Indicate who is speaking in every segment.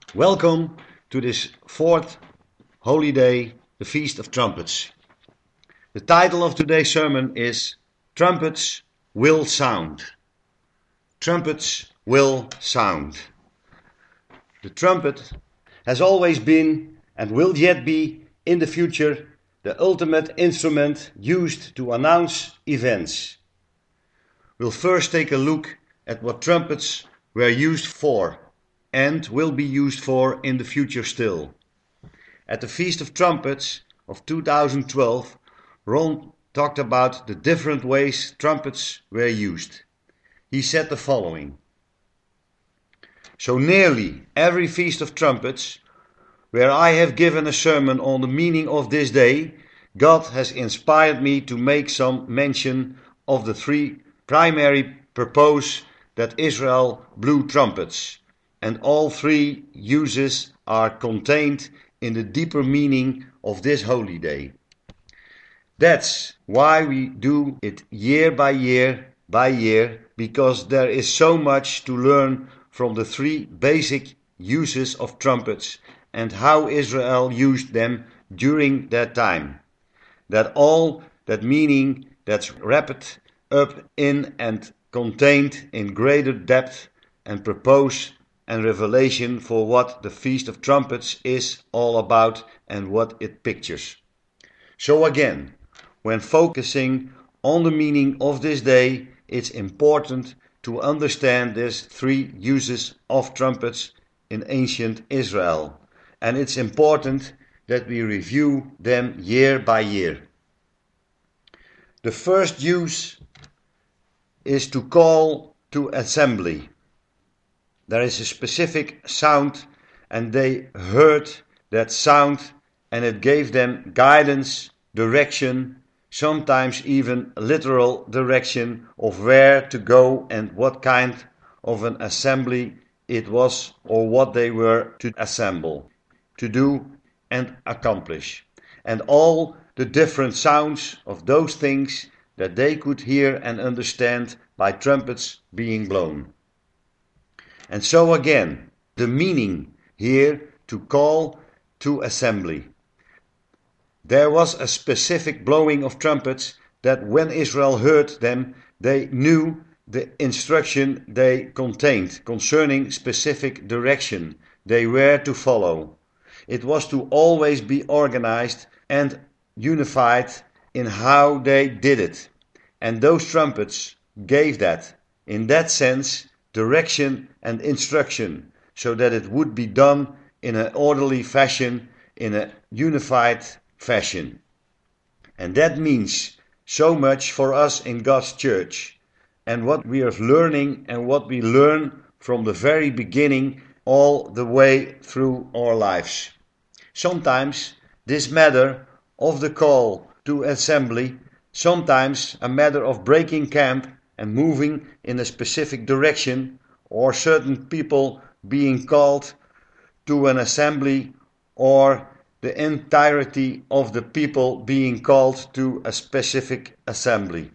Speaker 1: Welcome to this fourth holy day, the Feast of Trumpets. The title of today's sermon is Trumpets Will Sound. Trumpets will sound. The trumpet has always been and will yet be in the future the ultimate instrument used to announce events. We'll first take a look at what trumpets were used for and will be used for in the future still. At the Feast of Trumpets of 2012, Ron talked about the different ways trumpets were used. He said the following: "So nearly every Feast of Trumpets, where I have given a sermon on the meaning of this day, God has inspired me to make some mention of the three primary purposes that Israel blew trumpets, and all three uses are contained in the deeper meaning of this holy day. That's why we do it year by year, because there is so much to learn from the three basic uses of trumpets and how Israel used them during that time. That meaning that's wrapped up in and contained in greater depth and purpose and revelation for what the Feast of Trumpets is all about and what it pictures. So again, when focusing on the meaning of this day, it's important to understand these three uses of trumpets in ancient Israel. And it's important that we review them year by year. The first use is to call to assembly. There is a specific sound, and they heard that sound, and it gave them guidance, direction, sometimes even literal direction of where to go and what kind of an assembly it was or what they were to assemble, to do and accomplish. And all the different sounds of those things that they could hear and understand by trumpets being blown. And so again, the meaning here to call to assembly. There was a specific blowing of trumpets that when Israel heard them, they knew the instruction they contained concerning specific direction they were to follow. It was to always be organized and unified in how they did it. And those trumpets gave that, in that sense, direction and instruction, so that it would be done in an orderly fashion, in a unified fashion. And that means so much for us in God's church, and what we are learning and what we learn from the very beginning all the way through our lives. Sometimes this matter of the call to assembly, sometimes a matter of breaking camp and moving in a specific direction, or certain people being called to an assembly, or the entirety of the people being called to a specific assembly.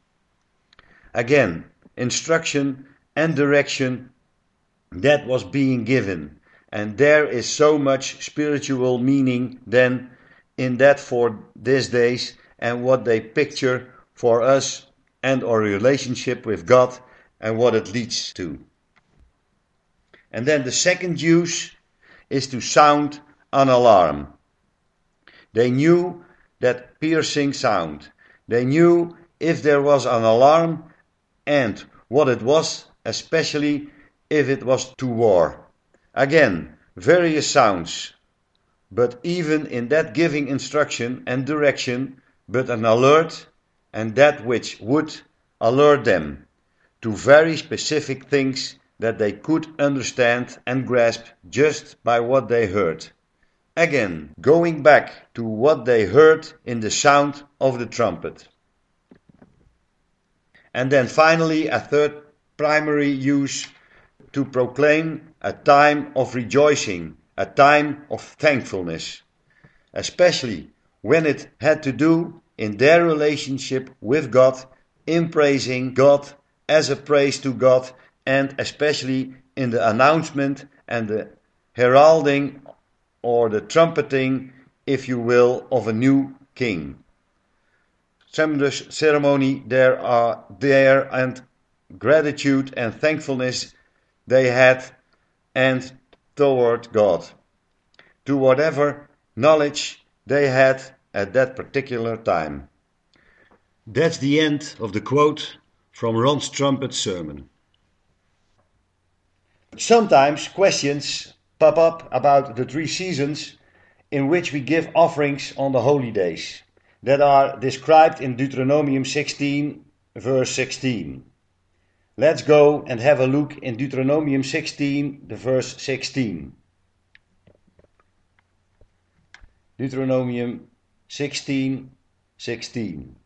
Speaker 1: Again, instruction and direction that was being given, and there is so much spiritual meaning then in that for these days and what they picture for us and our relationship with God and what it leads to. And then the second use is to sound an alarm. They knew that piercing sound. They knew if there was an alarm and what it was, especially if it was to war. Again, various sounds, but even in that giving instruction and direction, but an alert, and that which would alert them to very specific things that they could understand and grasp just by what they heard. Again, going back to what they heard in the sound of the trumpet. And then finally, a third primary use, to proclaim a time of rejoicing, a time of thankfulness, especially when it had to do in their relationship with God, in praising God as a praise to God, and especially in the announcement and the heralding or the trumpeting, if you will, of a new king. Tremendous ceremony there and gratitude and thankfulness they had and toward God, to whatever knowledge they had at that particular time. That's the end of the quote from Ron's trumpet sermon. Sometimes questions pop up about the 3 seasons in which we give offerings on the holy days that are described in Deuteronomium 16, verse 16. Let's go and have a look in Deuteronomium 16, the verse 16. Deuteronomium 16, 16.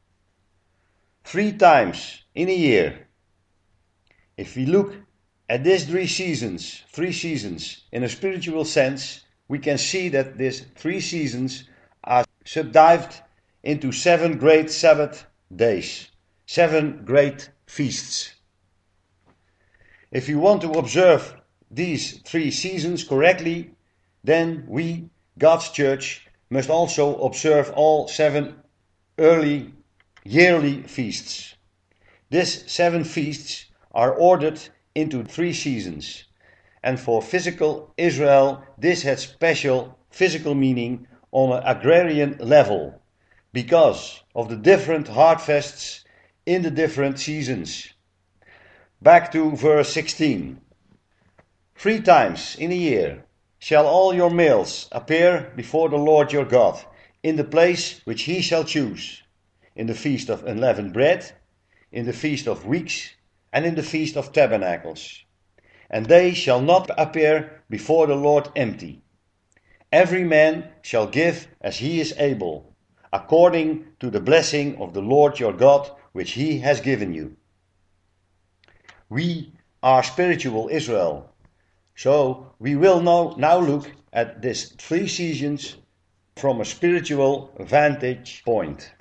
Speaker 1: 3 times in a year. If we look at these 3 seasons in a spiritual sense, we can see that these 3 seasons are subdivided into 7 great Sabbath days, 7 great feasts. If you want to observe these 3 seasons correctly, then we, God's Church, must also observe all 7 early yearly feasts. These 7 feasts are ordered into 3 seasons, and for physical Israel this had special physical meaning on an agrarian level because of the different harvests in the different seasons. Back to verse 16. 3 times in a year shall all your males appear before the Lord your God in the place which he shall choose, in the feast of unleavened bread, in the feast of weeks, and in the feast of tabernacles. And they shall not appear before the Lord empty. Every man shall give as he is able, according to the blessing of the Lord your God, which he has given you. We are spiritual Israel, so we will now look at these 3 seasons from a spiritual vantage point.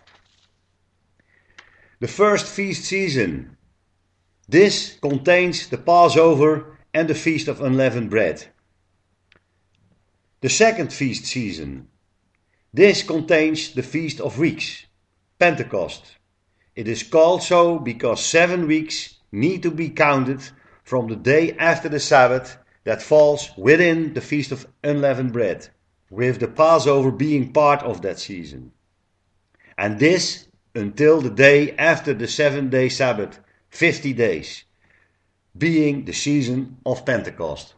Speaker 1: The first feast season. This contains the Passover and the Feast of Unleavened Bread. The second feast season. This contains the Feast of Weeks, Pentecost. It is called so because 7 weeks need to be counted from the day after the Sabbath that falls within the Feast of Unleavened Bread, with the Passover being part of that season. And this until the day after the 7-day Sabbath, 50 days, being the season of Pentecost.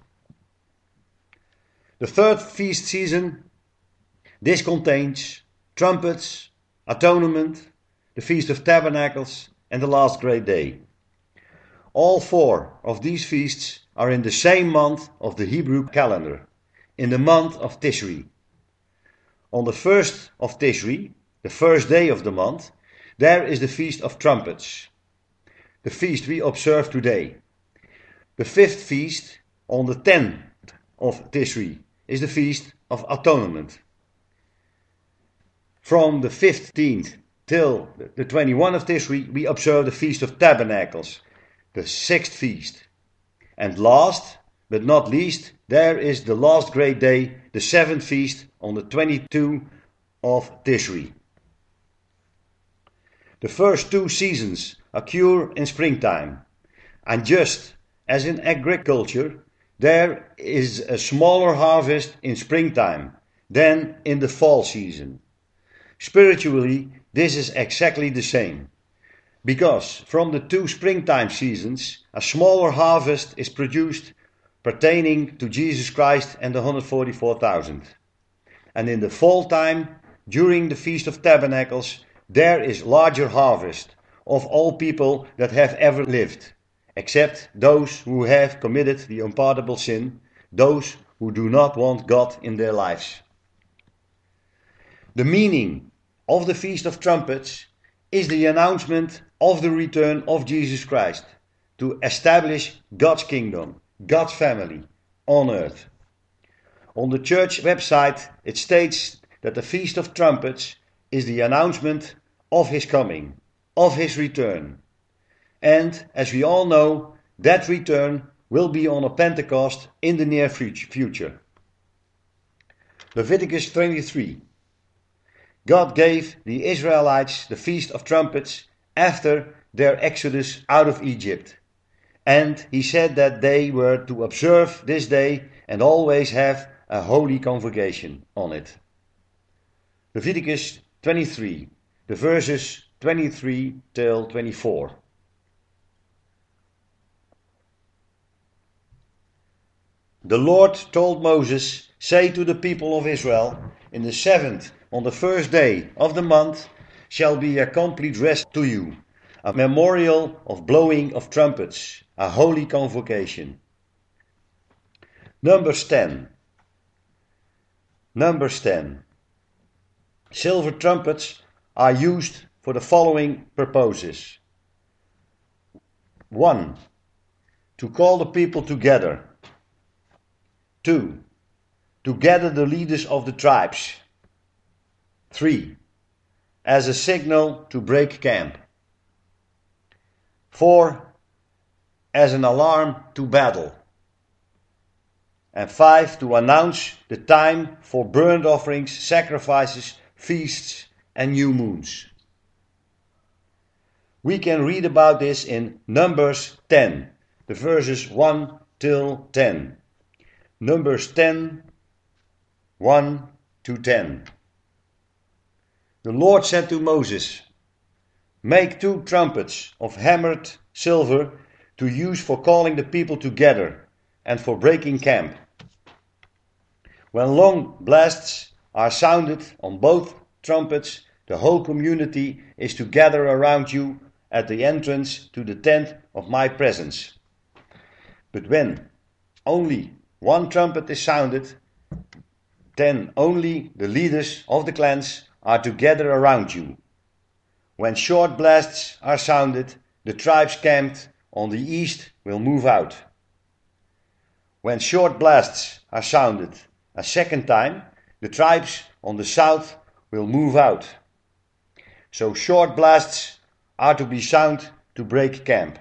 Speaker 1: The third feast season, this contains trumpets, atonement, the Feast of Tabernacles, and the last great day. All 4 of these feasts are in the same month of the Hebrew calendar, in the month of Tishri. On the 1st of Tishri, the first day of the month, there is the Feast of Trumpets, the feast we observe today. The 5th feast, on the 10th of Tishri, is the Feast of Atonement. From the 15th till the 21st of Tishri, we observe the Feast of Tabernacles, the 6th feast. And last, but not least, there is the last great day, the 7th feast, on the 22nd of Tishri. The first 2 seasons occur in springtime, and just as in agriculture, there is a smaller harvest in springtime than in the fall season. Spiritually, this is exactly the same, because from the 2 springtime seasons, a smaller harvest is produced pertaining to Jesus Christ and the 144,000. And in the fall time, during the Feast of Tabernacles, there is larger harvest of all people that have ever lived, except those who have committed the unpardonable sin, those who do not want God in their lives. The meaning of the Feast of Trumpets is the announcement of the return of Jesus Christ to establish God's kingdom, God's family on earth. On the church website it states that the Feast of Trumpets is the announcement of his coming, of his return. And as we all know, that return will be on a Pentecost in the near future. Leviticus 23. God gave the Israelites the Feast of Trumpets after their exodus out of Egypt. And he said that they were to observe this day and always have a holy convocation on it. Leviticus 23, the verses 23 till 24. The Lord told Moses, "Say to the people of Israel, in the 7th, on the first day of the month, shall be a complete rest to you, a memorial of blowing of trumpets, a holy convocation." Numbers 10. Numbers 10. Silver trumpets are used for the following purposes. 1. To call the people together. 2. To gather the leaders of the tribes. 3. As a signal to break camp. 4. As an alarm to battle. And 5. To announce the time for burnt offerings, sacrifices, feasts and new moons. We can read about this in Numbers 10, the verses 1 till 10. Numbers 10, 1 to 10. The Lord said to Moses, "Make 2 trumpets of hammered silver to use for calling the people together and for breaking camp. When long blasts are sounded on both trumpets, the whole community is to gather around you at the entrance to the tent of my presence. But when only one trumpet is sounded, then only the leaders of the clans are to gather around you. When short blasts are sounded, the tribes camped on the east will move out. When short blasts are sounded a second time, the tribes on the south will move out. So short blasts are to be sounded to break camp.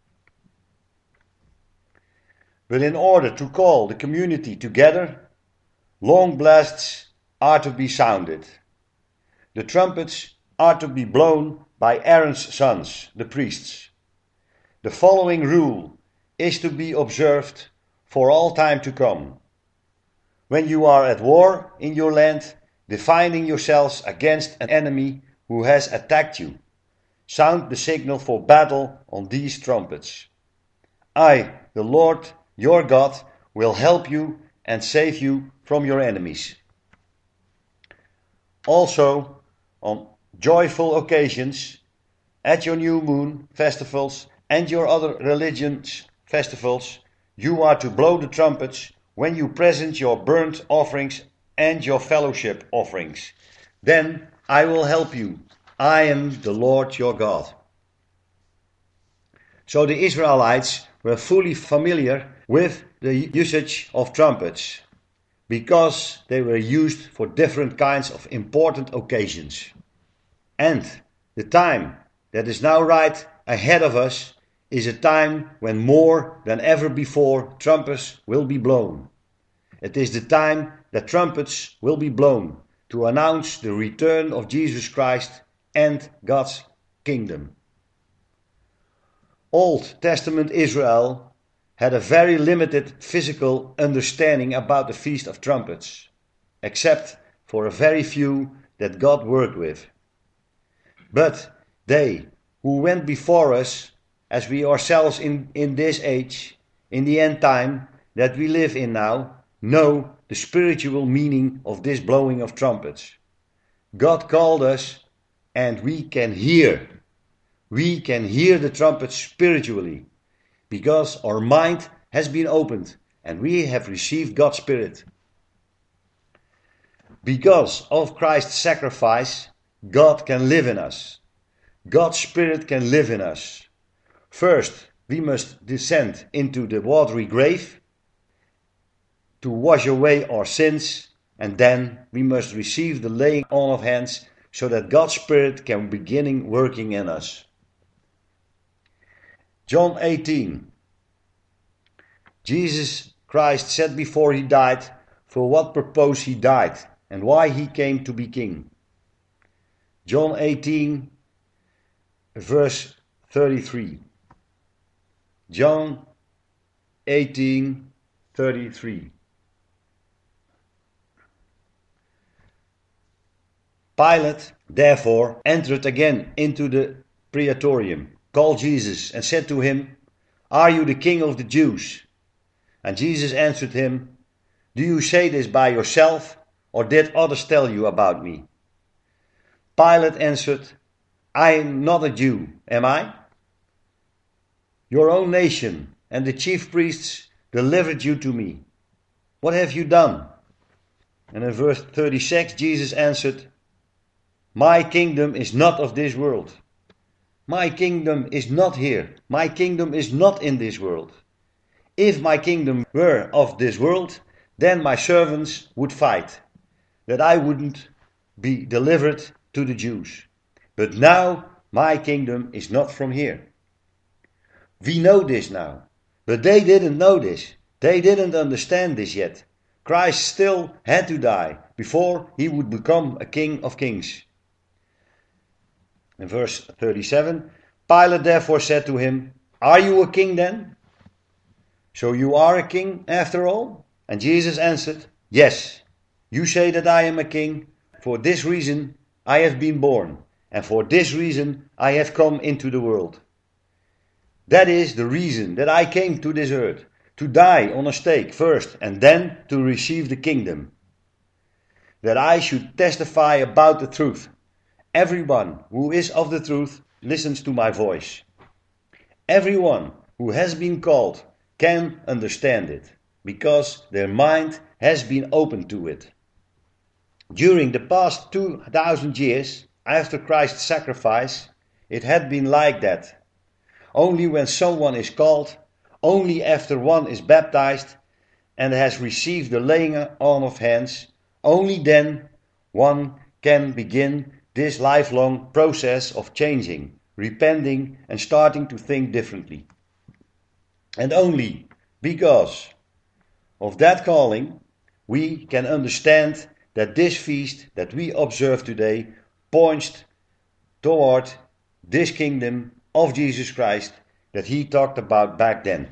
Speaker 1: But in order to call the community together, long blasts are to be sounded. The trumpets are to be blown by Aaron's sons, the priests. The following rule is to be observed for all time to come. When you are at war in your land, defending yourselves against an enemy who has attacked you, sound the signal for battle on these trumpets. I, the Lord your God, will help you and save you from your enemies. Also, on joyful occasions, at your new moon festivals and your other religious festivals, you are to blow the trumpets when you present your burnt offerings and your fellowship offerings. Then I will help you. I am the Lord your God. So the Israelites were fully familiar with the usage of trumpets, because they were used for different kinds of important occasions. And the time that is now right ahead of us is a time when more than ever before trumpets will be blown. It is the time that trumpets will be blown to announce the return of Jesus Christ and God's kingdom. Old Testament Israel had a very limited physical understanding about the Feast of Trumpets, except for a very few that God worked with. But they who went before us, as we ourselves in this age, in the end time that we live in now, know the spiritual meaning of this blowing of trumpets. God called us, and we can hear. We can hear the trumpets spiritually, because our mind has been opened and we have received God's Spirit. Because of Christ's sacrifice, God can live in us. God's Spirit can live in us. First, we must descend into the watery grave to wash away our sins, and then we must receive the laying on of hands so that God's Spirit can begin working in us. John 18. Jesus Christ said before he died for what purpose he died and why he came to be king. John 18, verse 33. John 18:33. Pilate therefore entered again into the praetorium, called Jesus, and said to him, "Are you the king of the Jews?" And Jesus answered him, "Do you say this by yourself, or did others tell you about me?" Pilate answered, "I am not a Jew, am I? Your own nation and the chief priests delivered you to me. What have you done?" And in verse 36, Jesus answered, "My kingdom is not of this world. My kingdom is not here. My kingdom is not in this world. If my kingdom were of this world, then my servants would fight, that I wouldn't be delivered to the Jews. But now my kingdom is not from here." We know this now, but they didn't know this. They didn't understand this yet. Christ still had to die before he would become a King of Kings. In verse 37, Pilate therefore said to him, "Are you a king then? So you are a king after all?" And Jesus answered, "Yes, you say that I am a king. For this reason I have been born, and for this reason I have come into the world. That is the reason that I came to this earth, to die on a stake first, and then to receive the kingdom. That I should testify about the truth. Everyone who is of the truth listens to my voice. Everyone who has been called can understand it, because their mind has been opened to it. During the past 2,000 years after Christ's sacrifice, it had been like that. Only when someone is called, only after one is baptized and has received the laying on of hands, only then one can begin this lifelong process of changing, repenting, and starting to think differently. And only because of that calling, we can understand that this feast that we observe today points toward this kingdom of Jesus Christ that he talked about back then.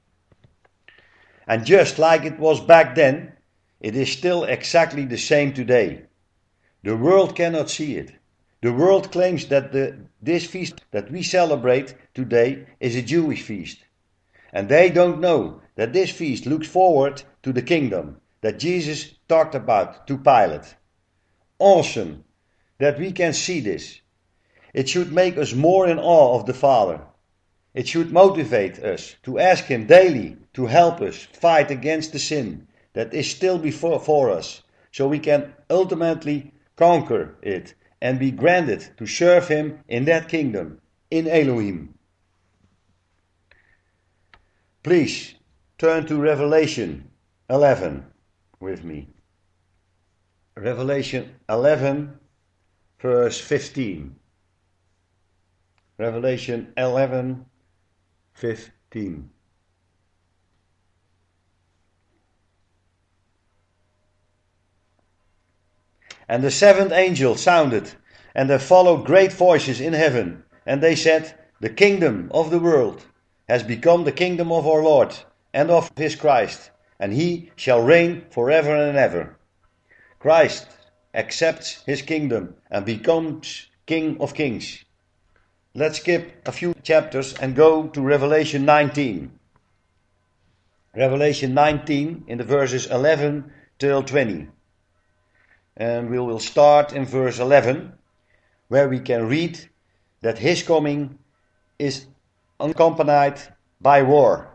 Speaker 1: And just like it was back then, it is still exactly the same today. The world cannot see it. The world claims that this feast that we celebrate today is a Jewish feast. And they don't know that this feast looks forward to the kingdom that Jesus talked about to Pilate. Awesome that we can see this. It should make us more in awe of the Father. It should motivate us to ask him daily to help us fight against the sin that is still before us, so we can ultimately conquer it and be granted to serve him in that kingdom, in Elohim. Please turn to Revelation 11 with me. Revelation 11, verse 15. Revelation 11, 15. And the seventh angel sounded, and there followed great voices in heaven, and they said, "The kingdom of the world has become the kingdom of our Lord and of his Christ, and he shall reign forever and ever." Christ accepts his kingdom and becomes King of Kings. Let's skip a few chapters and go to Revelation 19. Revelation 19 in the verses 11 till 20. And we will start in verse 11, where we can read that his coming is accompanied by war.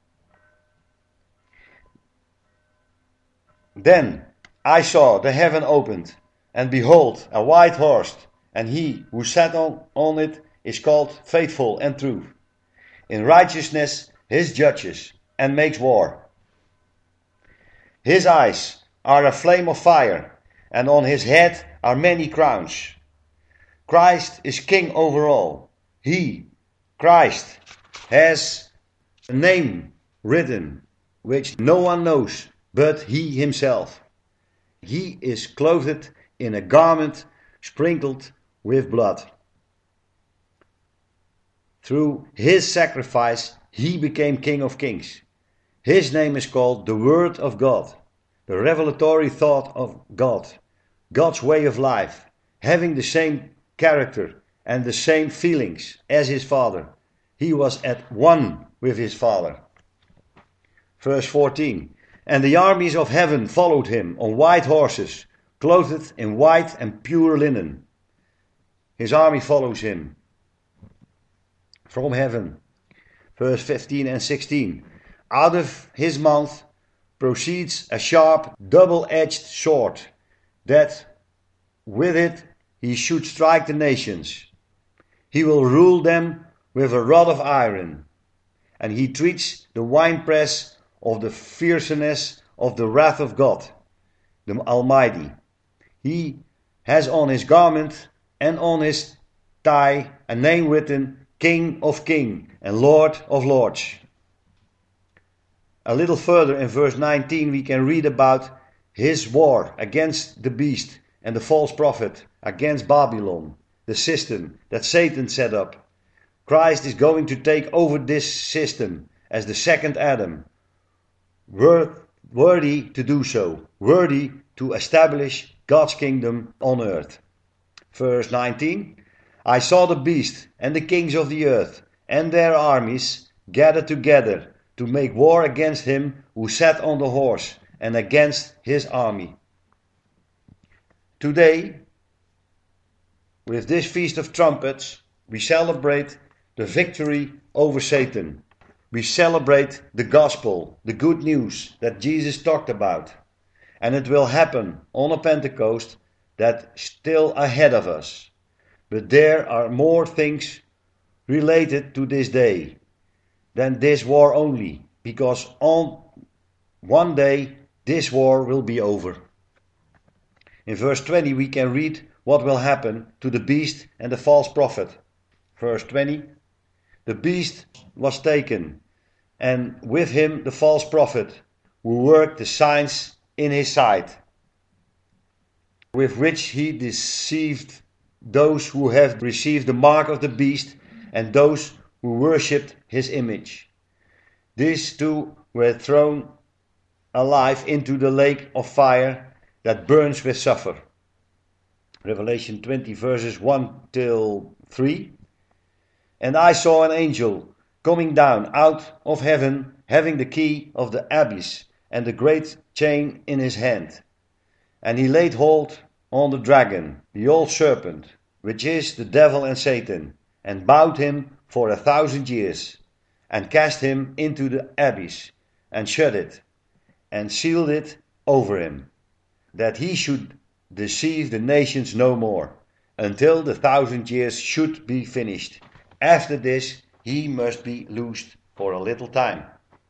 Speaker 1: Then I saw the heaven opened, and behold, a white horse, and he who sat on it is called Faithful and True. In righteousness his judges, and makes war. His eyes are a flame of fire, and on his head are many crowns. Christ is king over all. He, Christ, has a name written which no one knows but he himself. He is clothed in a garment sprinkled with blood. Through his sacrifice he became King of Kings. His name is called the Word of God, the revelatory thought of God, God's way of life, having the same character and the same feelings as his Father. He was at one with his Father. Verse 14. And the armies of heaven followed him on white horses, clothed in white and pure linen. His army follows him from heaven. Verse 15 and 16. Out of his mouth proceeds a sharp, double-edged sword, that with it he should strike the nations. He will rule them with a rod of iron, and he treats the winepress of the fierceness of the wrath of God, the Almighty. He has on his garment and on his thigh a name written, King of Kings and Lord of Lords. A little further in verse 19 we can read about his war against the beast and the false prophet, against Babylon, the system that Satan set up. Christ is going to take over this system as the second Adam, worthy to do so, worthy to establish God's kingdom on earth. Verse 19, I saw the beast and the kings of the earth and their armies gathered together to make war against him who sat on the horse and against his army. Today, with this Feast of Trumpets, we celebrate the victory over Satan. We celebrate the gospel, the good news that Jesus talked about. And it will happen on a Pentecost that's still ahead of us. But there are more things related to this day than this war only, because on one day this war will be over. In verse 20 we can read what will happen to the beast and the false prophet. Verse 20, the beast was taken, and with him the false prophet, who worked the signs in his sight, with which he deceived those who have received the mark of the beast and those who worshipped his image. These two were thrown alive into the lake of fire that burns with sulfur. Revelation 20 verses 1 till 3. And I saw an angel coming down out of heaven, having the key of the abyss and the great chain in his hand. And he laid hold on the dragon, the old serpent, which is the devil and Satan, and bound him for 1,000 years, and cast him into the abyss, and shut it, and sealed it over him, that he should deceive the nations no more, until the 1,000 years should be finished. After this, he must be loosed for a little time.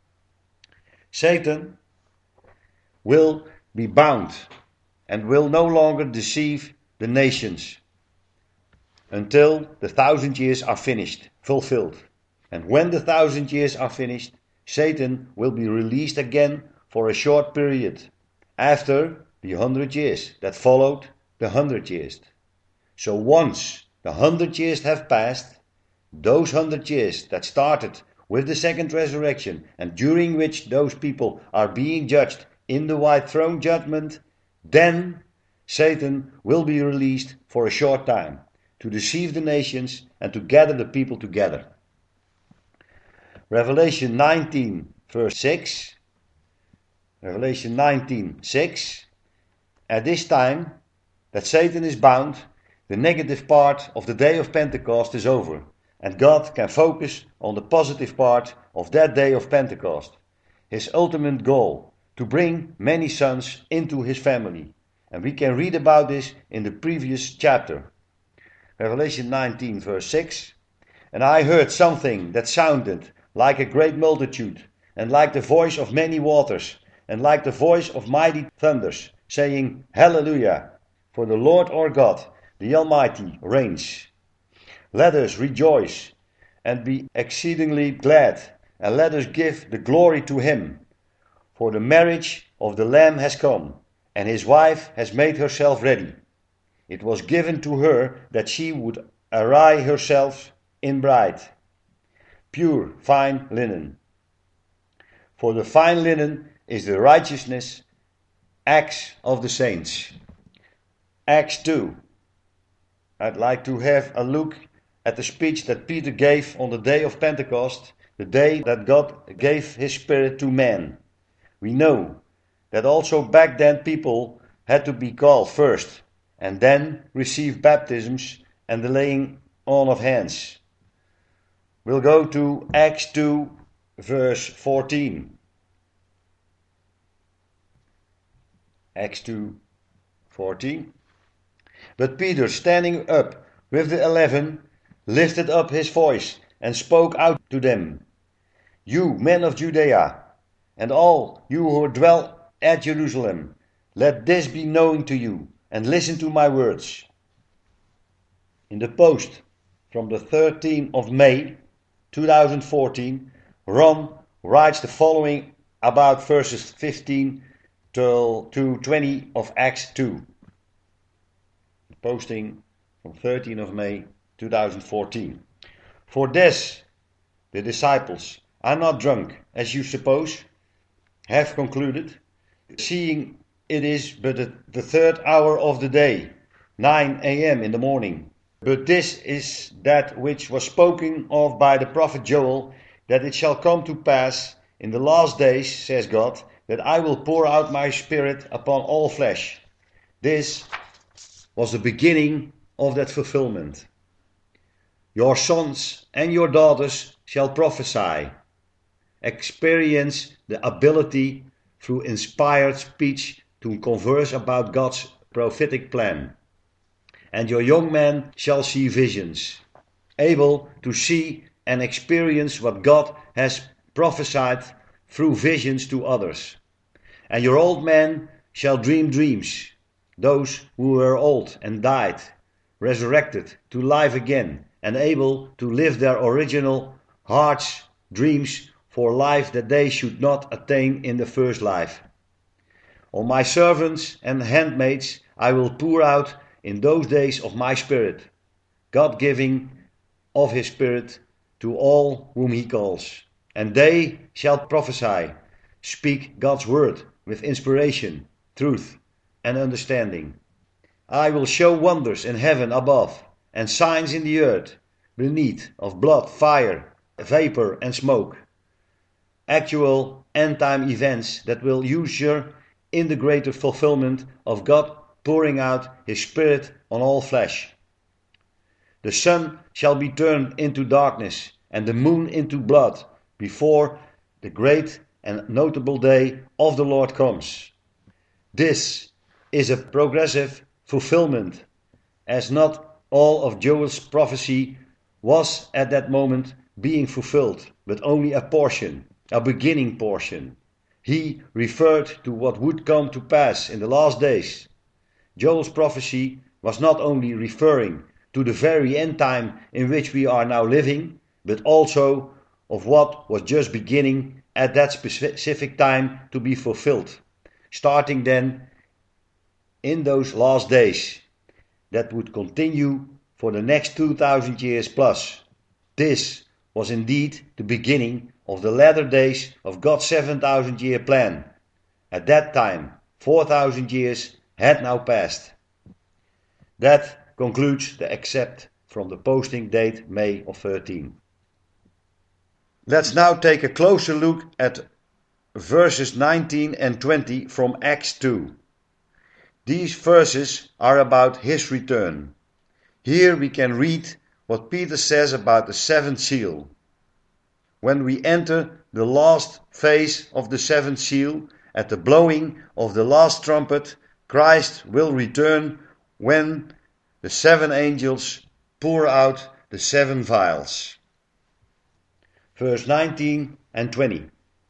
Speaker 1: Satan will be bound and will no longer deceive the nations until the 1,000 years are finished, fulfilled. And when the 1,000 years are finished, Satan will be released again for a short period after the 100 years that followed the 100 years. So once the 100 years have passed, those 100 years that started with the second resurrection and during which those people are being judged in the white throne judgment, then Satan will be released for a short time to deceive the nations and to gather the people together. Revelation 19 verse 6. Revelation 19:6. At this time that Satan is bound, the negative part of the day of Pentecost is over, and God can focus on the positive part of that day of Pentecost, his ultimate goal, to bring many sons into his family. And we can read about this in the previous chapter. Revelation 19 verse 6. And I heard something that sounded like a great multitude, and like the voice of many waters, and like the voice of mighty thunders, saying, Hallelujah, for the Lord our God, the Almighty, reigns. Let us rejoice and be exceedingly glad, and let us give the glory to him, For the marriage of the Lamb has come, and his wife has made herself ready. It was given to her that she would array herself in bride, pure, fine linen. For the fine linen is the righteousness, acts of the saints. Acts 2. I'd like to have a look at the speech that Peter gave on the day of Pentecost, the day that God gave his Spirit to man. We know that also back then people had to be called first and then receive baptisms and the laying on of hands. We'll go to Acts 2 verse 14. Acts 2:14. But Peter, standing up with the 11, lifted up his voice and spoke out to them. You men of Judea, and all you who dwell at Jerusalem, let this be known to you, and listen to my words. In the post from the 13th of May 2014, Ron writes the following about verses 15 to 20 of Acts 2. Posting from 13th of May 2014. For this, the disciples are not drunk, as you suppose, have concluded, seeing it is but the third hour of the day, 9 a.m. in the morning. But this is that which was spoken of by the prophet Joel, that it shall come to pass in the last days, says God, that I will pour out my Spirit upon all flesh. This was the beginning of that fulfillment. Your sons and your daughters shall prophesy, experience the ability through inspired speech to converse about God's prophetic plan. And your young men shall see visions, able to see and experience what God has prophesied through visions to others. And your old men shall dream dreams, those who were old and died, resurrected to life again, and able to live their original heart's dreams for life that they should not attain in the first life. On my servants and handmaids I will pour out in those days of my Spirit, God giving of his Spirit to all whom he calls. And they shall prophesy, speak God's word with inspiration, truth, and understanding. I will show wonders in heaven above, and signs in the earth beneath, of blood, fire, vapor, and smoke. Actual end-time events that will usher in the greater fulfillment of God pouring out his Spirit on all flesh. The sun shall be turned into darkness, and the moon into blood, before the great and notable day of the Lord comes. This is a progressive fulfillment, as not all of Joel's prophecy was at that moment being fulfilled, but only a portion, a beginning portion. He referred to what would come to pass in the last days. Joel's prophecy was not only referring to the very end time in which we are now living, but also of what was just beginning at that specific time to be fulfilled, starting then in those last days that would continue for the next 2000 years plus. This was indeed the beginning of the latter days of God's 7,000 year plan. At that time, 4,000 years had now passed. That concludes the excerpt from the posting date May of 13. Let's now take a closer look at verses 19 and 20 from Acts 2. These verses are about his return. Here we can read what Peter says about the seventh seal. When we enter the last phase of the seventh seal, at the blowing of the last trumpet, Christ will return when the seven angels pour out the seven vials. Verse 19 and 20.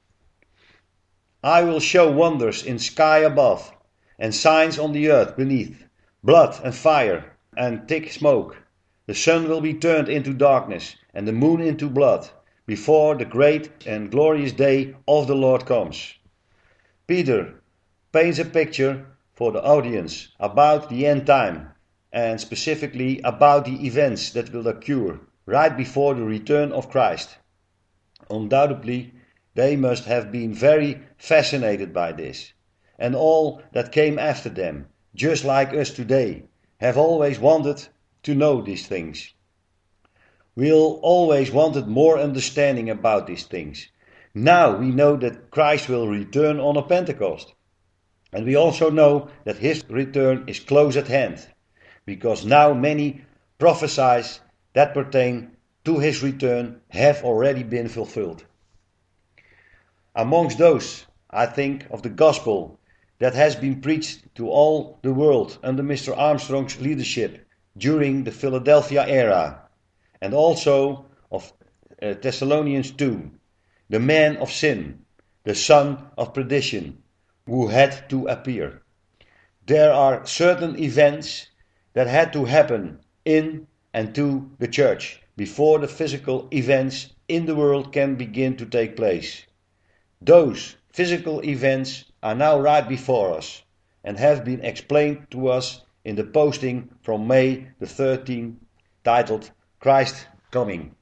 Speaker 1: I will show wonders in sky above, and signs on the earth beneath, blood and fire and thick smoke. The sun will be turned into darkness, and the moon into blood, before the great and glorious day of the Lord comes. Peter paints a picture for the audience about the end time and specifically about the events that will occur right before the return of Christ. Undoubtedly, they must have been very fascinated by this, and all that came after them, just like us today, have always wanted to know these things. We always wanted more understanding about these things. Now we know that Christ will return on a Pentecost. And we also know that his return is close at hand, because now many prophecies that pertain to his return have already been fulfilled. Amongst those, I think of the gospel that has been preached to all the world under Mr. Armstrong's leadership during the Philadelphia era, and also of Thessalonians 2, the man of sin, the son of perdition, who had to appear. There are certain events that had to happen in and to the church before the physical events in the world can begin to take place. Those physical events are now right before us and have been explained to us in the posting from May the 13th titled Christ Coming.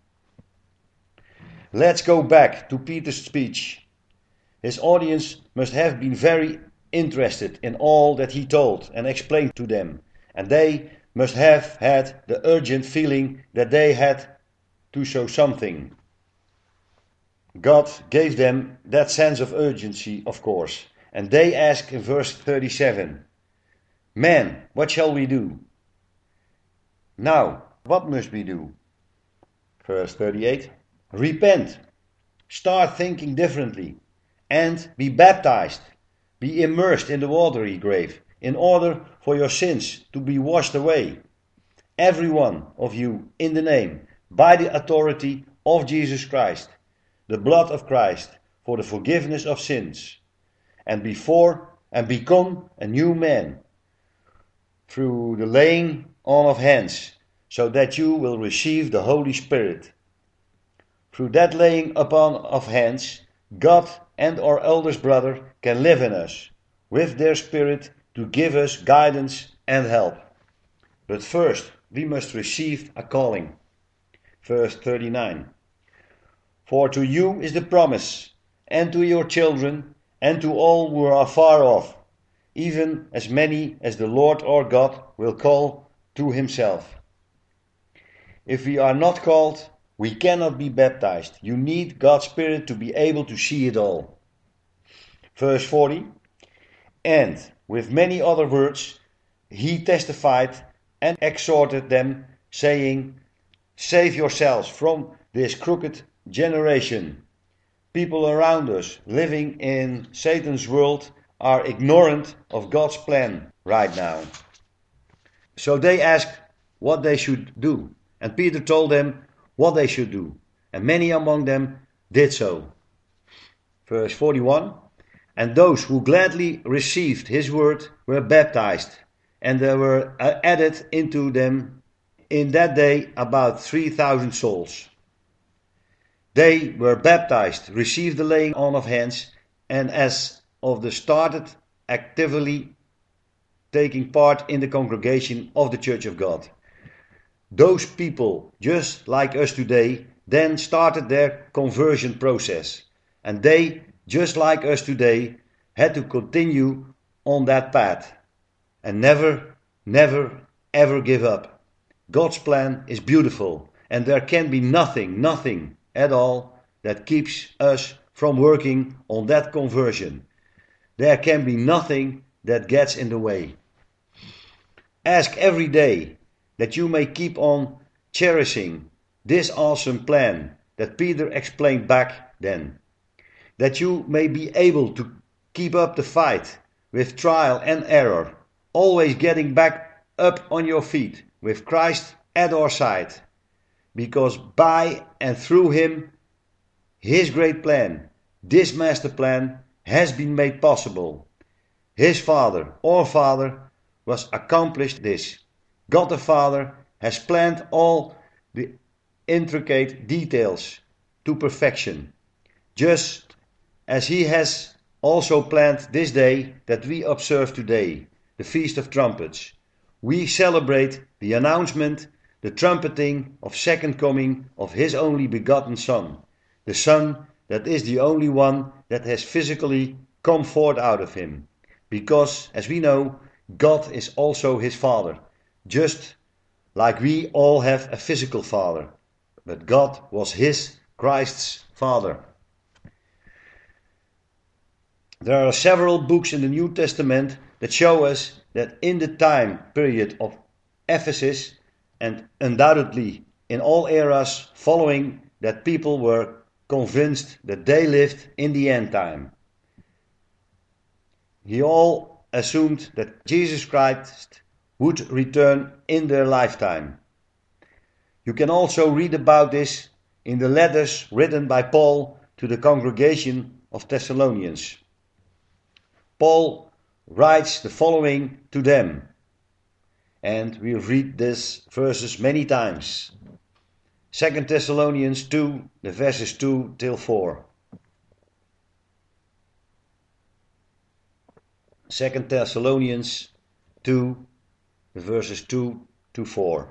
Speaker 1: Let's go back to Peter's speech. His audience must have been very interested in all that he told and explained to them, and they must have had the urgent feeling that they had to show something. God gave them that sense of urgency, of course, and they ask in verse 37, "Man, what shall we do?" Now, what must we do? Verse 38, "Repent, start thinking differently, and be baptized, be immersed in the watery grave, in order for your sins to be washed away, every one of you in the name, by the authority of Jesus Christ, the blood of Christ, for the forgiveness of sins, and become a new man, through the laying on of hands, so that you will receive the Holy Spirit. Through that laying upon of hands, God and our eldest brother can live in us, with their Spirit to give us guidance and help. But first, we must receive a calling." Verse 39, "For to you is the promise, and to your children, and to all who are far off, even as many as the Lord our God will call to himself." If we are not called, we cannot be baptized. You need God's Spirit to be able to see it all. Verse 40, "And with many other words he testified and exhorted them, saying, Save yourselves from this crooked generation." People around us living in Satan's world are ignorant of God's plan right now. So they asked what they should do, and Peter told them what they should do, and many among them did so. Verse 41, "And those who gladly received his word were baptized, and there were added into them in that day about 3,000 souls. They were baptized, received the laying on of hands, and as of the started actively taking part in the congregation of the Church of God. Those people, just like us today, then started their conversion process, and they, just like us today, had to continue on that path and never, ever give up. God's plan is beautiful, and there can be nothing at all that keeps us from working on that conversion. There can be nothing that gets in the way. Ask every day that you may keep on cherishing this awesome plan that Peter explained back then. That you may be able to keep up the fight with trial and error, always getting back up on your feet with Christ at our side. Because by and through him, his great plan, this master plan, has been made possible. His Father, our Father, was accomplished this. God the Father has planned all the intricate details to perfection, just as he has also planned this day that we observe today, the Feast of Trumpets. We celebrate the announcement, the trumpeting of second coming of His only begotten Son, the Son that is the only one that has physically come forth out of Him. Because, as we know, God is also His Father, just like we all have a physical father. But God was His, Christ's Father. There are several books in the New Testament that show us that in the time period of Ephesus, and undoubtedly in all eras following, that people were convinced that they lived in the end time. He all assumed that Jesus Christ would return in their lifetime. You can also read about this in the letters written by Paul to the congregation of Thessalonians. Paul writes the following to them, and we read these verses many times. 2 Thessalonians 2, the verses 2 till 4. 2 Thessalonians 2, the verses 2 to 4.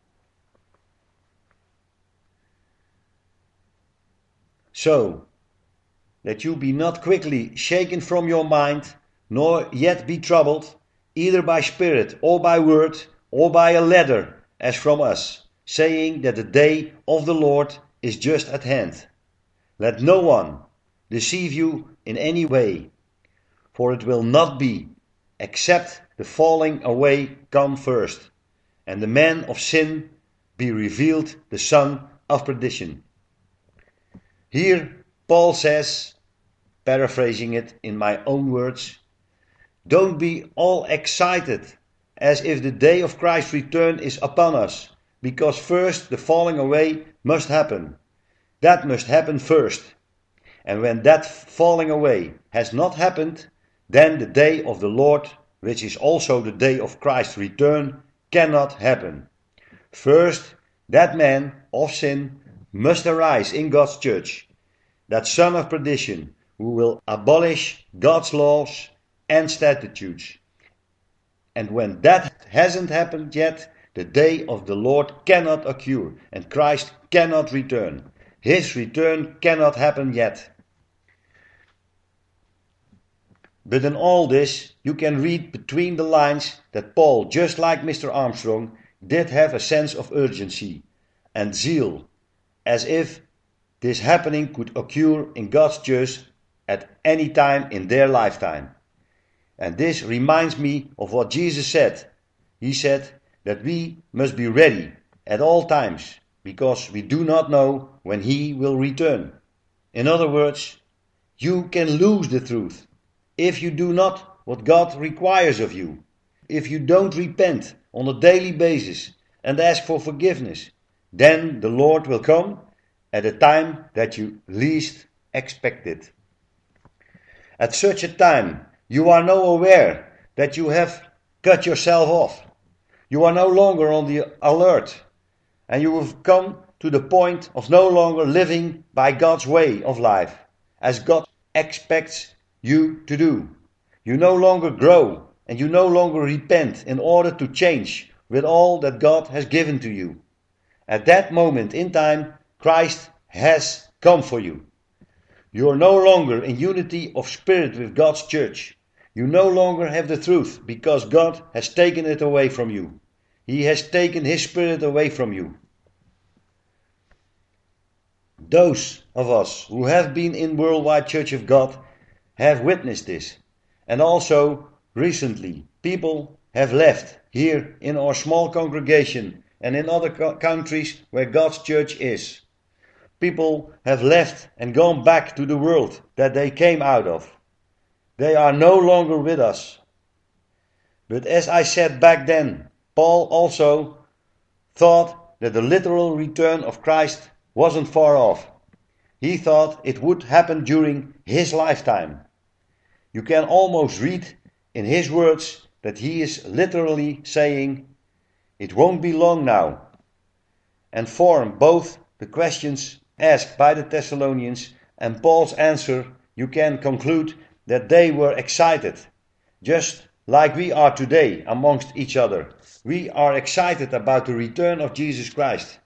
Speaker 1: So, that you be not quickly shaken from your mind, nor yet be troubled, either by spirit, or by word, or by a letter, as from us, saying that the day of the Lord is just at hand. Let no one deceive you in any way, for it will not be, except the falling away come first, and the man of sin be revealed, the son of perdition. Here Paul says, paraphrasing it in my own words, don't be all excited as if the day of Christ's return is upon us, because first the falling away must happen. That must happen first. And when that falling away has not happened, then the day of the Lord, which is also the day of Christ's return, cannot happen. First, that man of sin must arise in God's church, that son of perdition, who will abolish God's laws and statutes. And when that hasn't happened yet, the day of the Lord cannot occur, and Christ cannot return. His return cannot happen yet. But in all this, you can read between the lines that Paul, just like Mr. Armstrong, did have a sense of urgency and zeal, as if this happening could occur in God's church at any time in their lifetime. And this reminds me of what Jesus said. He said that we must be ready at all times, because we do not know when He will return. In other words, you can lose the truth if you do not what God requires of you. If you don't repent on a daily basis and ask for forgiveness, then the Lord will come at a time that you least expect it. At such a time, you are now aware that you have cut yourself off. You are no longer on the alert, and you have come to the point of no longer living by God's way of life, as God expects you to do. You no longer grow, and you no longer repent in order to change with all that God has given to you. At that moment in time, Christ has come for you. You are no longer in unity of spirit with God's church. You no longer have the truth, because God has taken it away from you. He has taken His Spirit away from you. Those of us who have been in Worldwide Church of God have witnessed this. And also, recently, people have left here in our small congregation and in other countries where God's church is. People have left and gone back to the world that they came out of. They are no longer with us. But as I said back then, Paul also thought that the literal return of Christ wasn't far off. He thought it would happen during his lifetime. You can almost read in his words that he is literally saying, it won't be long now. And from both the questions asked by the Thessalonians and Paul's answer, you can conclude that they were excited, just like we are today amongst each other. We are excited about the return of Jesus Christ.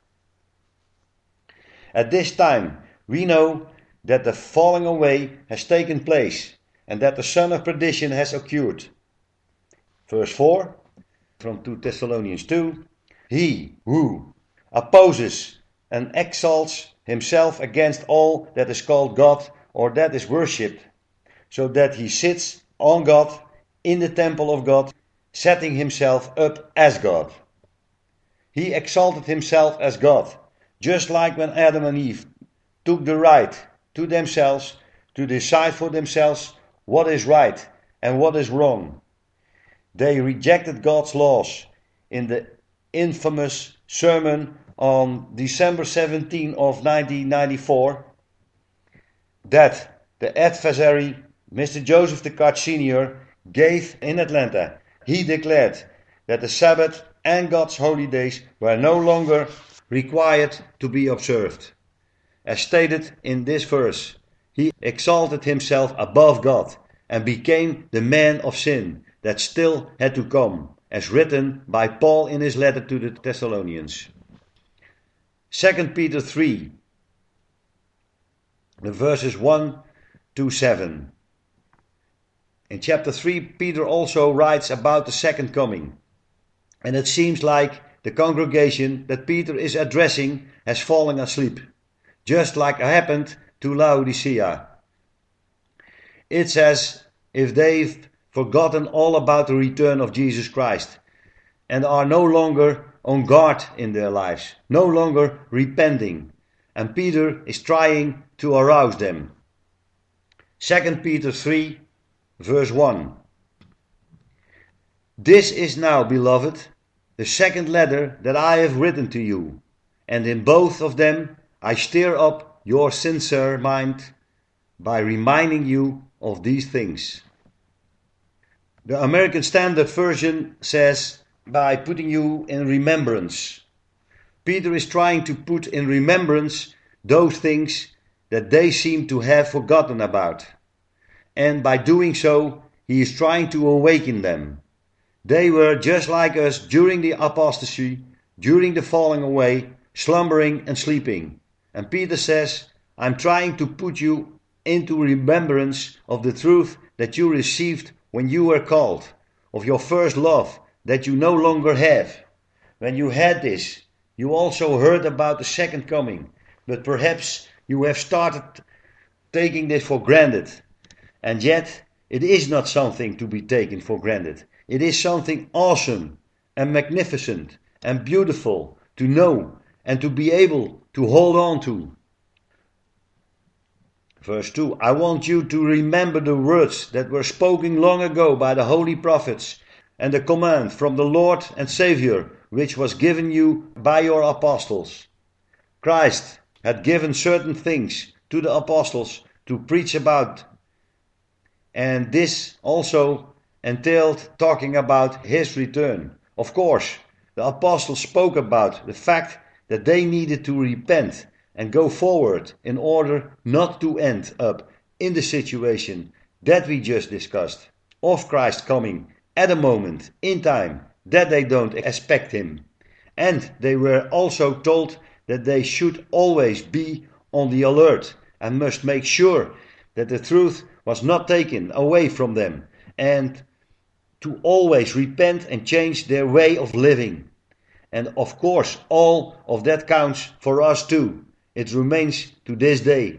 Speaker 1: At this time, we know that the falling away has taken place and that the son of perdition has occurred. Verse 4 from 2 Thessalonians 2. He who opposes and exalts himself against all that is called God or that is worshipped, so that he sits on God in the temple of God, setting himself up as God. He exalted himself as God, just like when Adam and Eve took the right to themselves to decide for themselves what is right and what is wrong. They rejected God's laws in the infamous sermon on December 17 of 1994 that the adversary, Mr. Joseph Tkach Sr., gave in Atlanta. He declared that the Sabbath and God's holy days were no longer required to be observed. As stated in this verse, he exalted himself above God and became the man of sin that still had to come, as written by Paul in his letter to the Thessalonians. 2 Peter 3, verses 1 to 7. In chapter 3, Peter also writes about the second coming. And it seems like the congregation that Peter is addressing has fallen asleep, just like happened to Laodicea. It's as if they've forgotten all about the return of Jesus Christ and are no longer on guard in their lives, no longer repenting. And Peter is trying to arouse them. 2 Peter 3, verse 1. This is now, beloved, the second letter that I have written to you, and in both of them I stir up your sincere mind by reminding you of these things. The American Standard Version says, by putting you in remembrance. Peter is trying to put in remembrance those things that they seem to have forgotten about. And by doing so, he is trying to awaken them. They were just like us during the apostasy, during the falling away, slumbering and sleeping. And Peter says, I'm trying to put you into remembrance of the truth that you received when you were called, of your first love that you no longer have. When you had this, you also heard about the second coming, but perhaps you have started taking this for granted. And yet, it is not something to be taken for granted. It is something awesome and magnificent and beautiful to know and to be able to hold on to. Verse 2, I want you to remember the words that were spoken long ago by the holy prophets and the command from the Lord and Savior which was given you by your apostles. Christ had given certain things to the apostles to preach about, and this also entailed talking about his return. Of course, the apostles spoke about the fact that they needed to repent and go forward in order not to end up in the situation that we just discussed, of Christ coming at a moment in time that they don't expect him. And they were also told that they should always be on the alert and must make sure that the truth was not taken away from them, and to always repent and change their way of living. And of course, all of that counts for us too. It remains to this day.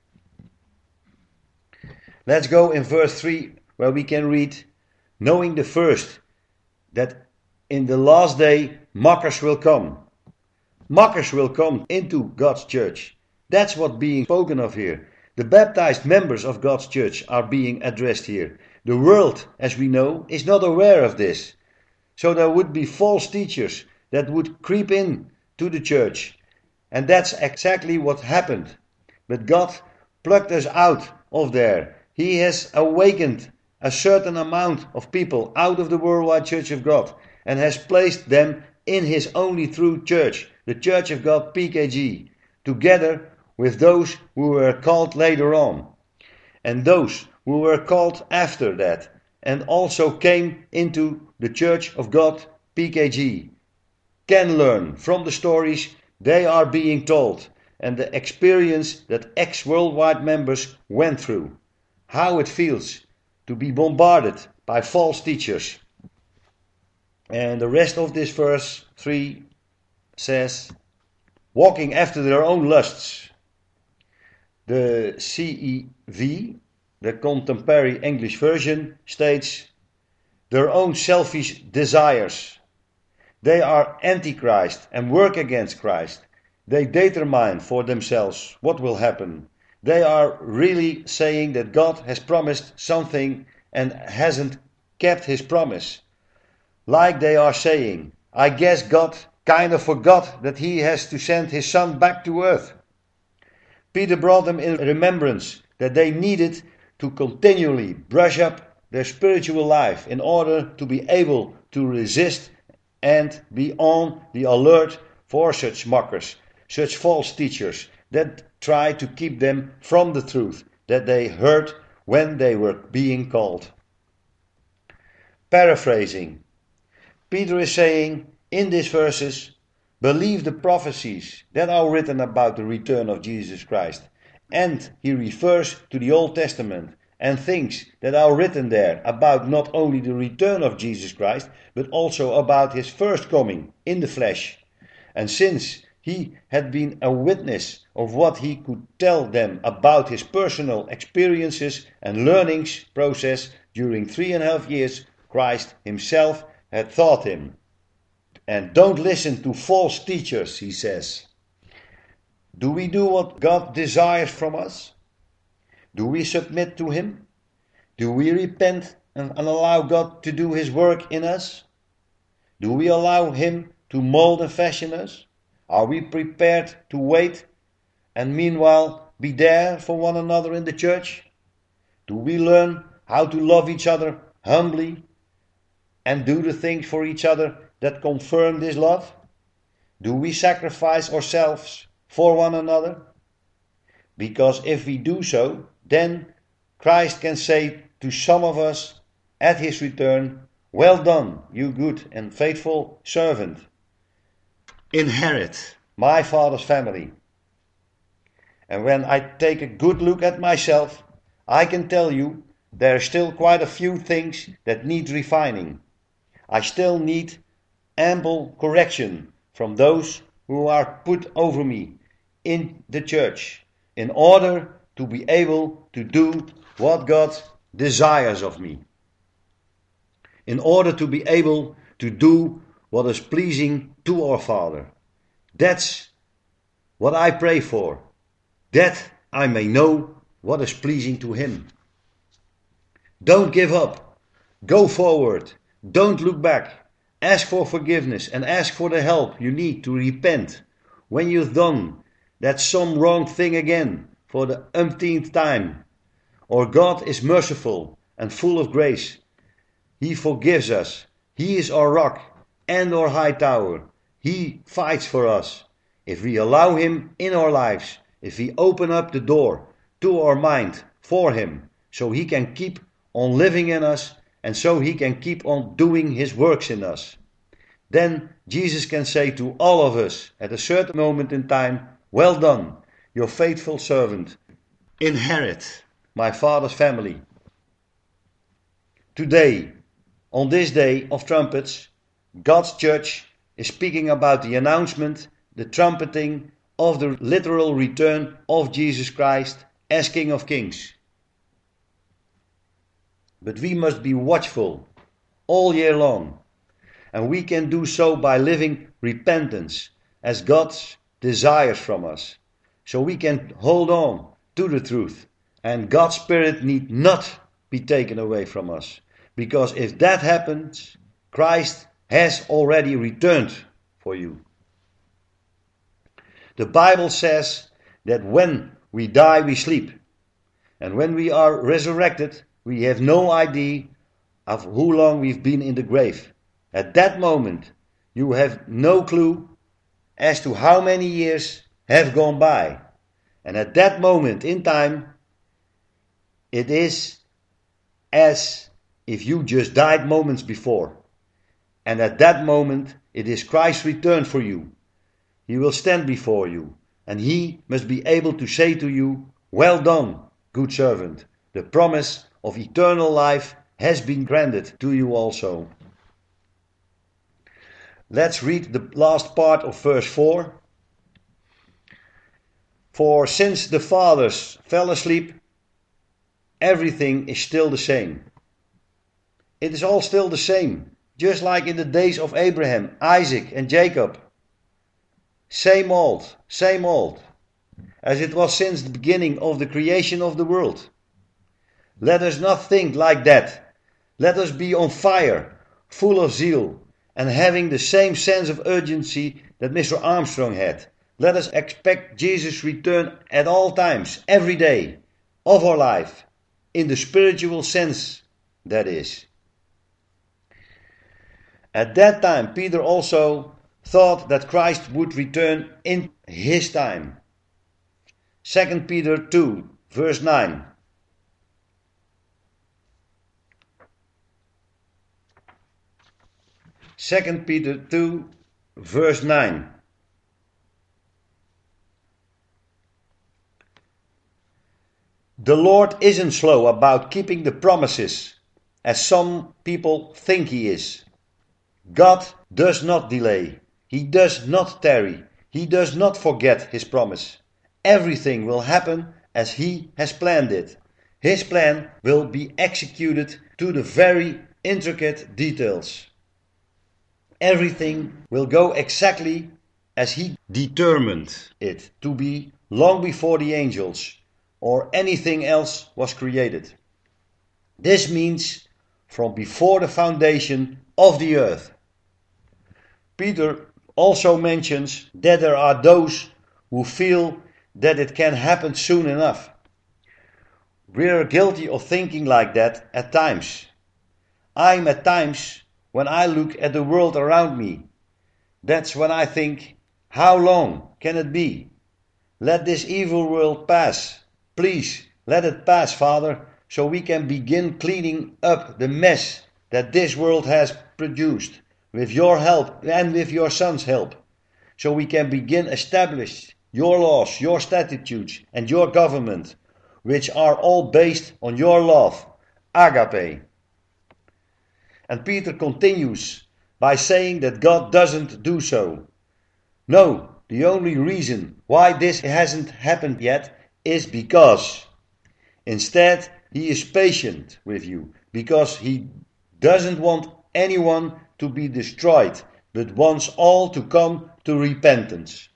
Speaker 1: Let's go in verse 3 where we can read, knowing the first, that in the last day mockers will come. Mockers will come into God's church. That's what's being spoken of here. The baptized members of God's church are being addressed here. The world, as we know, is not aware of this. So there would be false teachers that would creep in to the church. And that's exactly what happened. But God plucked us out of there. He has awakened a certain amount of people out of the worldwide Church of God and has placed them in his only true church, the Church of God PKG, together with those who were called later on. And those who were called after that and also came into the Church of God, PKG, can learn from the stories they are being told and the experience that ex-worldwide members went through, how it feels to be bombarded by false teachers. And the rest of this verse 3 says, walking after their own lusts. The CEV, the Contemporary English Version, states, their own selfish desires. They are anti-Christ and work against Christ. They determine for themselves what will happen. They are really saying that God has promised something and hasn't kept his promise. Like they are saying, I guess God kind of forgot that he has to send his son back to earth. Peter brought them in remembrance that they needed to continually brush up their spiritual life in order to be able to resist and be on the alert for such mockers, such false teachers that try to keep them from the truth that they heard when they were being called. Paraphrasing, Peter is saying in these verses, believe the prophecies that are written about the return of Jesus Christ. And he refers to the Old Testament and things that are written there about not only the return of Jesus Christ, but also about his first coming in the flesh. And since he had been a witness of what he could tell them about his personal experiences and learnings process during 3.5 years, Christ himself had taught him. And don't listen to false teachers, he says. Do we do what God desires from us? Do we submit to him? Do we repent and allow God to do his work in us? Do we allow him to mold and fashion us? Are we prepared to wait and meanwhile be there for one another in the church? Do we learn how to love each other humbly and do the things for each other that confirm this love? Do we sacrifice ourselves for one another? Because if we do so, then Christ can say to some of us at his return, well done, you good and faithful servant. Inherit my Father's family. And when I take a good look at myself, I can tell you there are still quite a few things that need refining. I still need ample correction from those who are put over me in the church in order to be able to do what God desires of me. In order to be able to do what is pleasing to our Father. That's what I pray for, that I may know what is pleasing to him. Don't give up. Go forward. Don't look back. Ask for forgiveness and ask for the help you need to repent when you've done that some wrong thing again for the umpteenth time. Or God is merciful and full of grace. He forgives us. He is our rock and our high tower. He fights for us. If we allow him in our lives, if we open up the door to our mind for him, so he can keep on living in us and so he can keep on doing his works in us, then Jesus can say to all of us at a certain moment in time, well done, your faithful servant. Inherit my Father's family. Today, on this day of trumpets, God's church is speaking about the announcement, the trumpeting of the literal return of Jesus Christ as King of Kings. But we must be watchful all year long, and we can do so by living repentance as God desires from us, so we can hold on to the truth, and God's Spirit need not be taken away from us, because if that happens, Christ has already returned for you. The Bible says that when we die, we sleep. And when we are resurrected, we have no idea of how long we've been in the grave. At that moment, you have no clue as to how many years have gone by. And at that moment in time, it is as if you just died moments before. And at that moment, it is Christ's return for you. He will stand before you, and he must be able to say to you, "Well done, good servant. The promise of eternal life has been granted to you also." Let's read the last part of verse 4. "For since the fathers fell asleep, everything is still the same." It is all still the same, just like in the days of Abraham, Isaac and Jacob. Same old, as it was since the beginning of the creation of the world. Let us not think like that. Let us be on fire, full of zeal, and having the same sense of urgency that Mr. Armstrong had. Let us expect Jesus' return at all times, every day of our life, in the spiritual sense, that is. At that time, Peter also thought that Christ would return in his time. 2 Peter 2, verse 9. Second Peter 2, verse 9. "The Lord isn't slow about keeping the promises, as some people think he is. God does not delay. He does not tarry. He does not forget his promise. Everything will happen as he has planned it. His plan will be executed to the very intricate details. Everything will go exactly as he determined it to be long before the angels or anything else was created. This means from before the foundation of the earth." Peter also mentions that there are those who feel that it can happen soon enough. We are guilty of thinking like that at times. I'm at times, when I look at the world around me, that's when I think, how long can it be? Let this evil world pass. Please, let it pass, Father, so we can begin cleaning up the mess that this world has produced, with your help and with your Son's help, so we can begin establish your laws, your statutes, and your government, which are all based on your love, agape. And Peter continues by saying that God doesn't do so. No, the only reason why this hasn't happened yet is because. Instead, he is patient with you, because he doesn't want anyone to be destroyed, but wants all to come to repentance.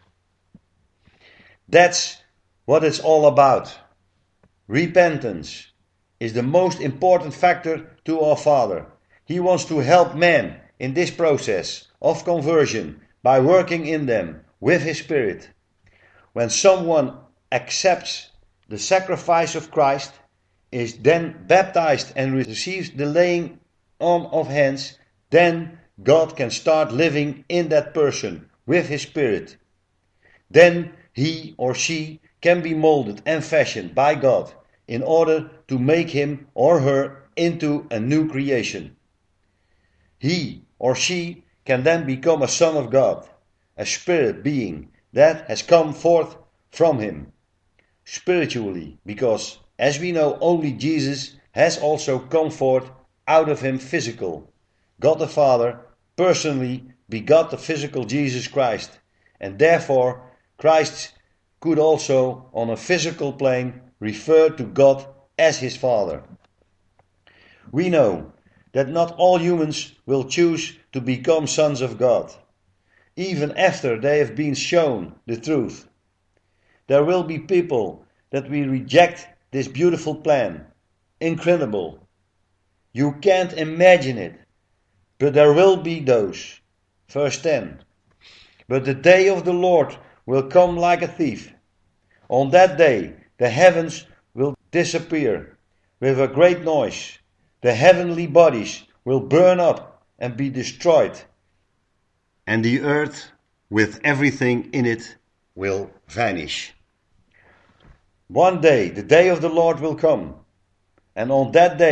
Speaker 1: That's what it's all about. Repentance is the most important factor to our Father. He wants to help men in this process of conversion by working in them with His Spirit. When someone accepts the sacrifice of Christ, is then baptized and receives the laying on of hands, then God can start living in that person with His Spirit. Then he or she can be molded and fashioned by God in order to make him or her into a new creation. He or she can then become a son of God, a spirit being that has come forth from Him spiritually, because, as we know, only Jesus has also come forth out of Him physical. God the Father personally begot the physical Jesus Christ, and therefore Christ could also, on a physical plane, refer to God as His Father. We know that not all humans will choose to become sons of God, even after they have been shown the truth. There will be people that will reject this beautiful plan. Incredible. You can't imagine it. But there will be those. Verse 10. But the day of the Lord will come like a thief. On that day the heavens will disappear with a great noise. The heavenly bodies will burn up and be destroyed, and the earth with everything in it will vanish. One day, the day of the Lord will come, and on that day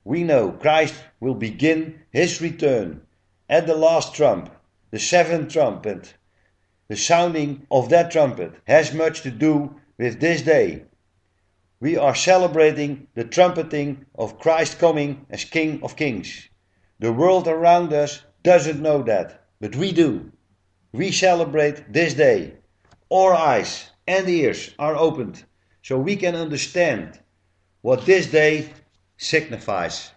Speaker 1: we know Christ will begin his return at the last trump, the seventh trumpet. The sounding of that trumpet has much to do with this day. We are celebrating the trumpeting of Christ coming as King of Kings. The world around us doesn't know that, but we do. We celebrate this day. Our eyes and ears are opened so we can understand what this day signifies.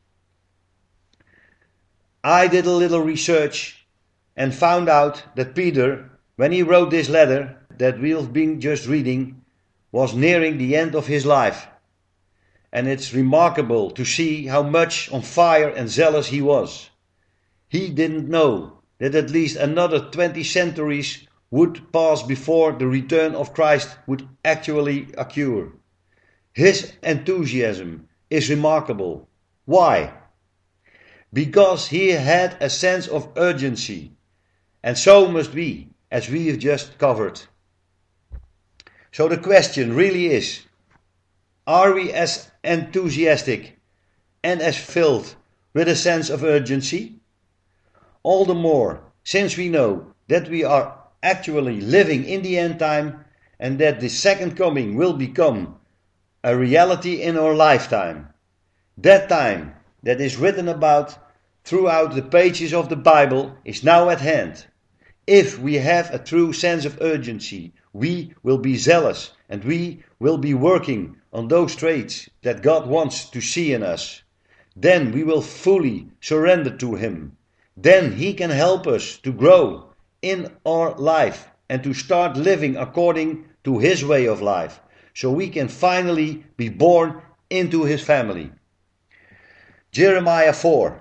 Speaker 1: I did a little research and found out that Peter, when he wrote this letter that we've been just reading, was nearing the end of his life. And it's remarkable to see how much on fire and zealous he was. He didn't know that at least another 20 centuries would pass before the return of Christ would actually occur. His enthusiasm is remarkable. Why? Because he had a sense of urgency, and so must we, as we have just covered. So the question really is, are we as enthusiastic and as filled with a sense of urgency? All the more since we know that we are actually living in the end time and that the second coming will become a reality in our lifetime. That time that is written about throughout the pages of the Bible is now at hand. If we have a true sense of urgency, we will be zealous and we will be working on those traits that God wants to see in us. Then we will fully surrender to Him. Then He can help us to grow in our life and to start living according to His way of life, so we can finally be born into His family. Jeremiah 4.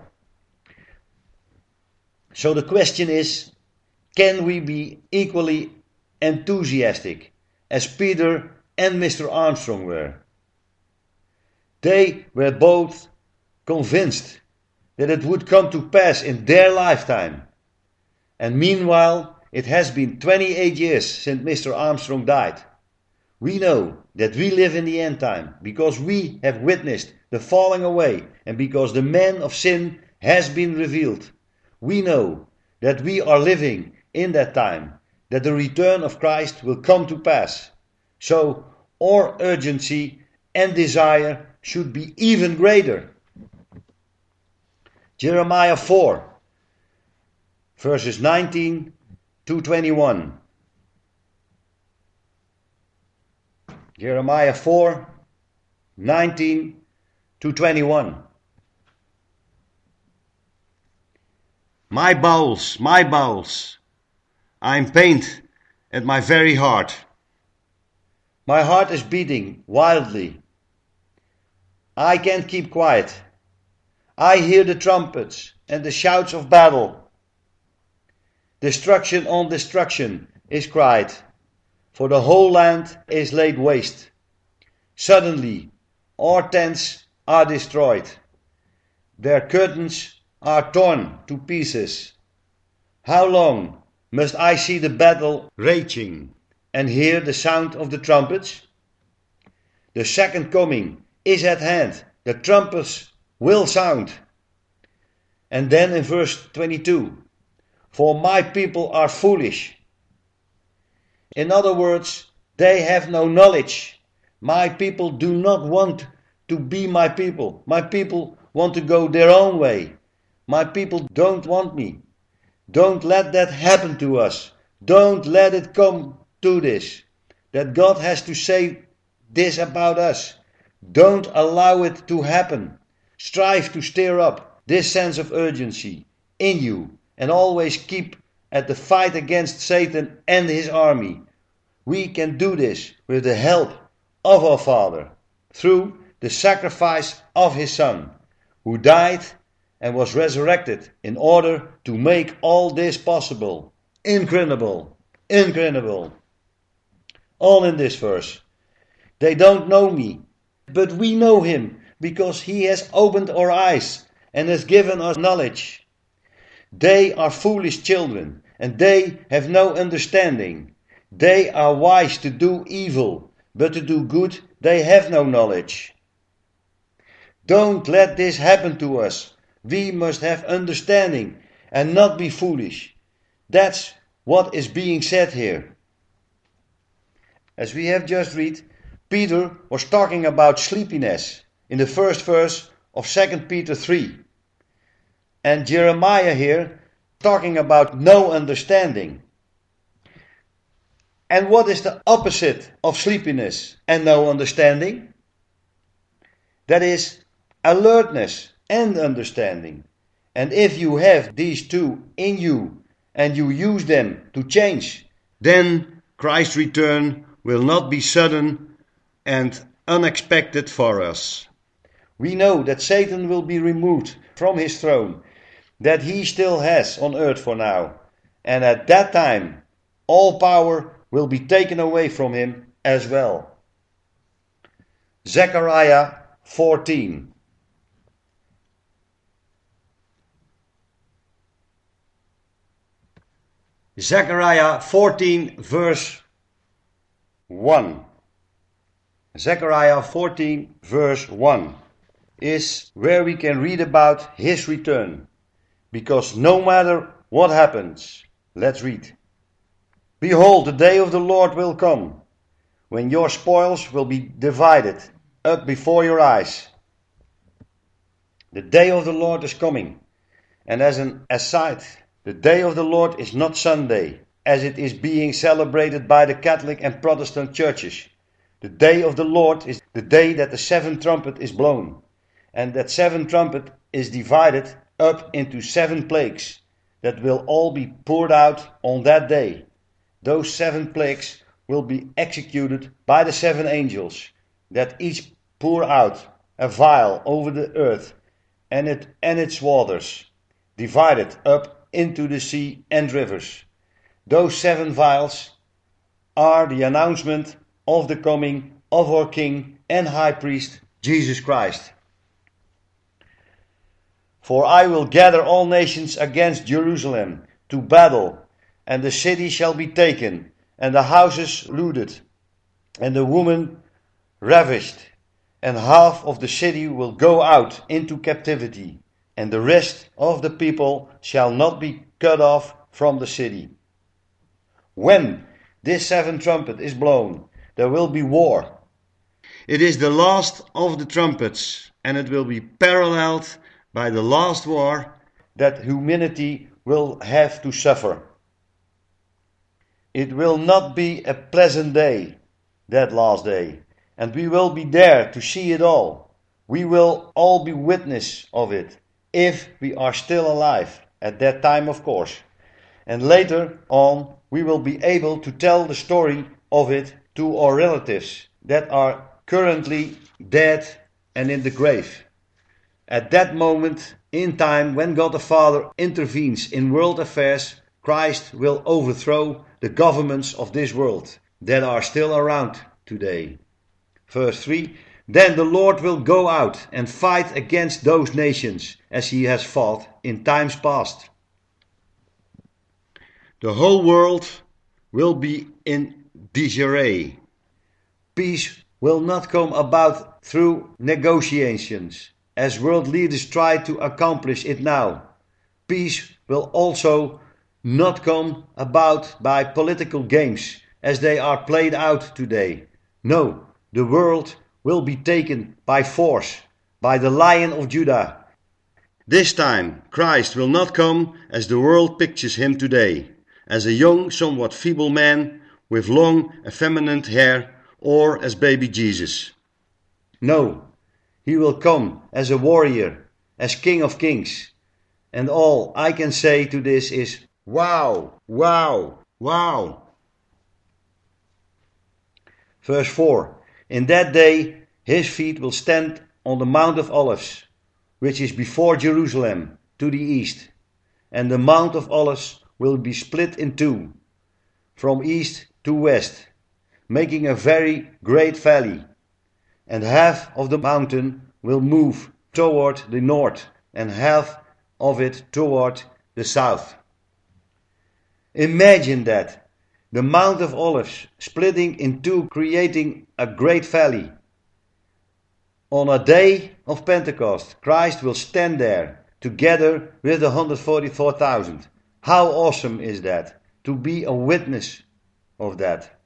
Speaker 1: So the question is, can we be equally enthusiastic as Peter and Mr. Armstrong were? They were both convinced that it would come to pass in their lifetime. And meanwhile, it has been 28 years since Mr. Armstrong died. We know that we live in the end time because we have witnessed the falling away and because the man of sin has been revealed. We know that we are living in that time, that the return of Christ will come to pass. So our urgency and desire should be even greater. Jeremiah 4, verses 19 to 21. Jeremiah 4, 19 to 21. My bowels, I am pained at my very heart. My heart is beating wildly. I can't keep quiet. I hear the trumpets and the shouts of battle. Destruction on destruction is cried, for the whole land is laid waste. Suddenly, our tents are destroyed. Their curtains are torn to pieces. How long must I see the battle raging and hear the sound of the trumpets? The second coming is at hand. The trumpets will sound. And then in verse 22, for my people are foolish. In other words, they have no knowledge. My people do not want to be my people. My people want to go their own way. My people don't want me. Don't let that happen to us. Don't let it come to this, that God has to say this about us. Don't allow it to happen. Strive to stir up this sense of urgency in you and always keep at the fight against Satan and his army. We can do this with the help of our Father through the sacrifice of His Son, who died and was resurrected in order to make all this possible. Incredible, incredible. All in this verse. They don't know me, but we know Him because He has opened our eyes and has given us knowledge. They are foolish children and they have no understanding. They are wise to do evil, but to do good they have no knowledge. Don't let this happen to us. We must have understanding and not be foolish. That's what is being said here. As we have just read, Peter was talking about sleepiness in the first verse of 2 Peter 3. And Jeremiah here talking about no understanding. And what is the opposite of sleepiness and no understanding? That is alertness and understanding. And if you have these two in you and you use them to change, then Christ's return will not be sudden and unexpected for us. We know that Satan will be removed from his throne that he still has on earth for now. And at that time, all power will be taken away from him as well. Zechariah 14. Zechariah 14 verse 1. Zechariah 14 verse 1 is where we can read about his return. Because no matter what happens, let's read. Behold, the day of the Lord will come, when your spoils will be divided up before your eyes. The day of the Lord is coming. And as an aside, the day of the Lord is not Sunday, as it is being celebrated by the Catholic and Protestant churches. The day of the Lord is the day that the seventh trumpet is blown. And that seventh trumpet is divided up into 7 plagues that will all be poured out on that day. Those 7 plagues will be executed by the 7 angels that each pour out a vial over the earth and its waters, divided up into the sea and rivers. Those 7 vials are the announcement of the coming of our King and High Priest, Jesus Christ. For I will gather all nations against Jerusalem to battle, and the city shall be taken, and the houses looted, and the woman ravished, and half of the city will go out into captivity, and the rest of the people shall not be cut off from the city. When this 7th trumpet is blown, there will be war. It is the last of the trumpets, and it will be paralleled by the last war that humanity will have to suffer. It will not be a pleasant day, that last day, and we will be there to see it all. We will all be witness of it, if we are still alive, at that time of course. And later on, we will be able to tell the story of it to our relatives that are currently dead and in the grave. At that moment in time, when God the Father intervenes in world affairs, Christ will overthrow the governments of this world that are still around today. Verse 3, then the Lord will go out and fight against those nations as he has fought in times past. The whole world will be in disarray. Peace will not come about through negotiations, as world leaders try to accomplish it now. Peace will also not come about by political games, as they are played out today. No, the world will be taken by force, by the Lion of Judah. This time, Christ will not come as the world pictures him today, as a young, somewhat feeble man with long, effeminate hair, or as baby Jesus. No, he will come as a warrior, as King of Kings. And all I can say to this is, wow, wow, wow. Verse 4, in that day his feet will stand on the Mount of Olives, which is before Jerusalem, to the east. And the Mount of Olives will be split in two, from east to west, making a very great valley. And half of the mountain will move toward the north, and half of it toward the south. Imagine that, the Mount of Olives splitting in two, creating a great valley. On a day of Pentecost, Christ will stand there together with the 144,000. How awesome is that? To be a witness of that.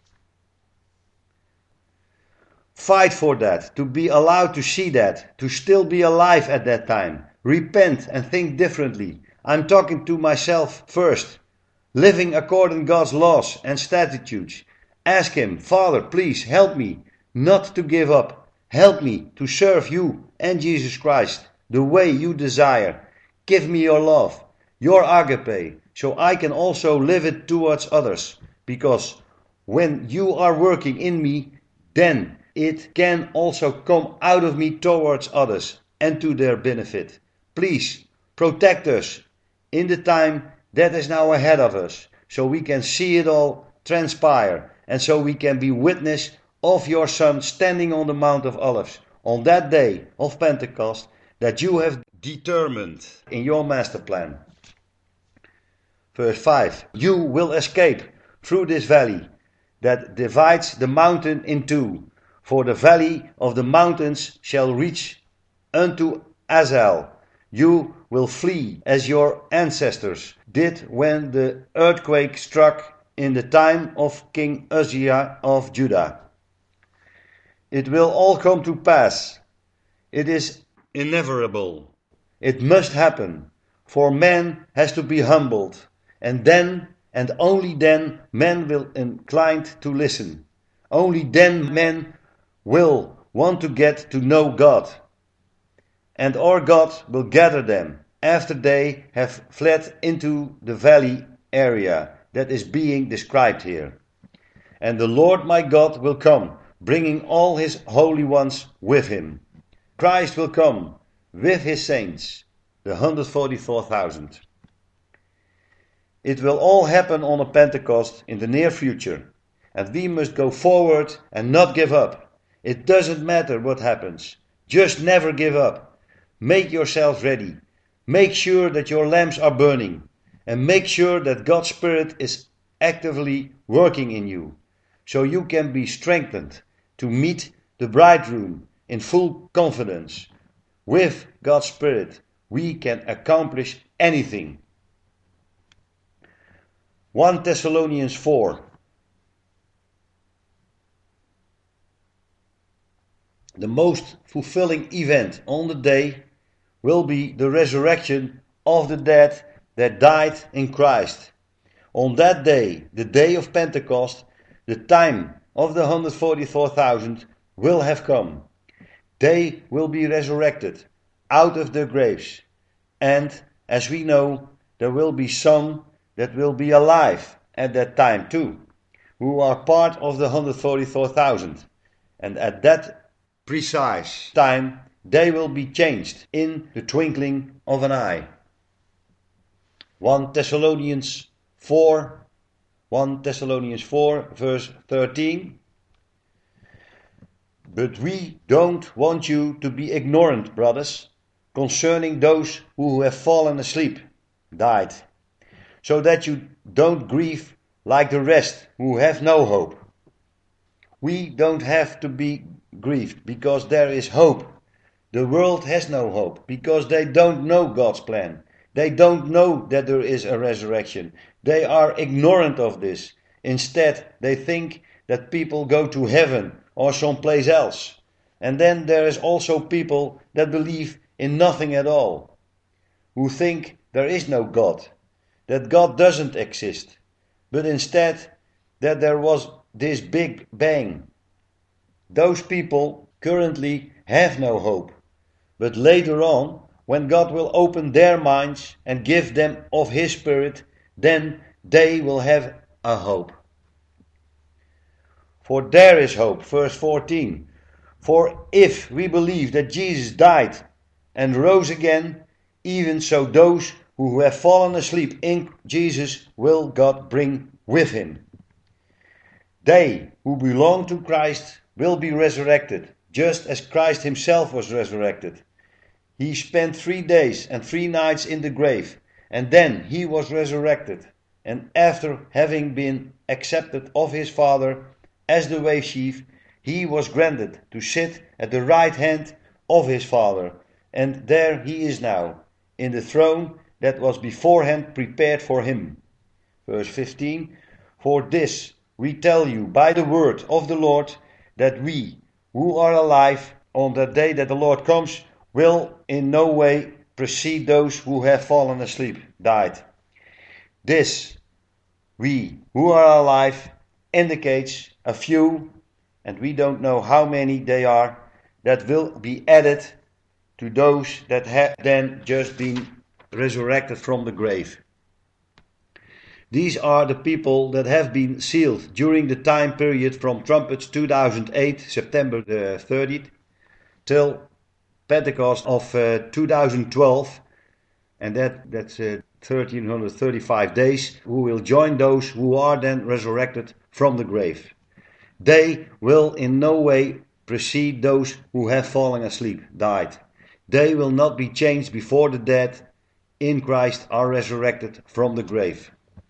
Speaker 1: Fight for that, to be allowed to see that, to still be alive at that time. Repent and think differently. I'm talking to myself first. Living according to God's laws and statutes. Ask Him, Father, please help me not to give up. Help me to serve you and Jesus Christ the way you desire. Give me your love, your agape, so I can also live it towards others. Because when you are working in me, then it can also come out of me towards others and to their benefit. Please protect us in the time that is now ahead of us, so we can see it all transpire, and so we can be witness of your Son standing on the Mount of Olives on that day of Pentecost that you have determined in your master plan. Verse 5. You will escape through this valley that divides the mountain in two, for the valley of the mountains shall reach unto Azal. You will flee as your ancestors did when the earthquake struck in the time of King Uzziah of Judah. It will all come to pass. It is inevitable. It must happen, for man has to be humbled, and then, and only then, man will incline to listen. Only then man will want to get to know God. And our God will gather them after they have fled into the valley area that is being described here. And the Lord my God will come, bringing all his holy ones with him. Christ will come with his saints, the 144,000. It will all happen on a Pentecost in the near future, and we must go forward and not give up. It doesn't matter what happens, just never give up. Make yourselves ready. Make sure that your lamps are burning, and make sure that God's Spirit is actively working in you, so you can be strengthened to meet the bridegroom in full confidence. With God's Spirit, we can accomplish anything. 1 Thessalonians 4. The most fulfilling event on the day will be the resurrection of the dead that died in Christ. On that day, the day of Pentecost, the time of the 144,000 will have come. They will be resurrected out of their graves. And, as we know, there will be some that will be alive at that time too, who are part of the 144,000. And at that precise time, they will be changed in the twinkling of an eye. 1 Thessalonians 4 verse 13. But we don't want you to be ignorant, brothers, concerning those who have fallen asleep, died, so that you don't grieve like the rest who have no hope. We don't have to be grieved because there is hope. The world has no hope because they don't know God's plan. They don't know that there is a resurrection. They are ignorant of this. Instead, they think that people go to heaven or someplace else. And then there is also people that believe in nothing at all, who think there is no God, that God doesn't exist, but instead that there was this big bang. Those people currently have no hope. But later on, when God will open their minds and give them of His Spirit, then they will have a hope. For there is hope, verse 14. For if we believe that Jesus died and rose again, even so those who have fallen asleep in Jesus will God bring with Him. They who belong to Christ will be resurrected, just as Christ Himself was resurrected. He spent 3 days and 3 nights in the grave, and then He was resurrected. And after having been accepted of His Father as the way chief, he was granted to sit at the right hand of his Father, and there he is now, in the throne that was beforehand prepared for him. Verse 15, for this we tell you by the word of the Lord, that we who are alive on that day that the Lord comes will in no way precede those who have fallen asleep, died. This, we who are alive, indicates a few, and we don't know how many they are, that will be added to those that have then just been resurrected from the grave. These are the people that have been sealed during the time period from Trumpets 2008, September the 30th, till Pentecost of 2012, and that's 1335 days, who will join those who are then resurrected from the grave. They will in no way precede those who have fallen asleep, died. They will not be changed before the dead in Christ are resurrected from the grave.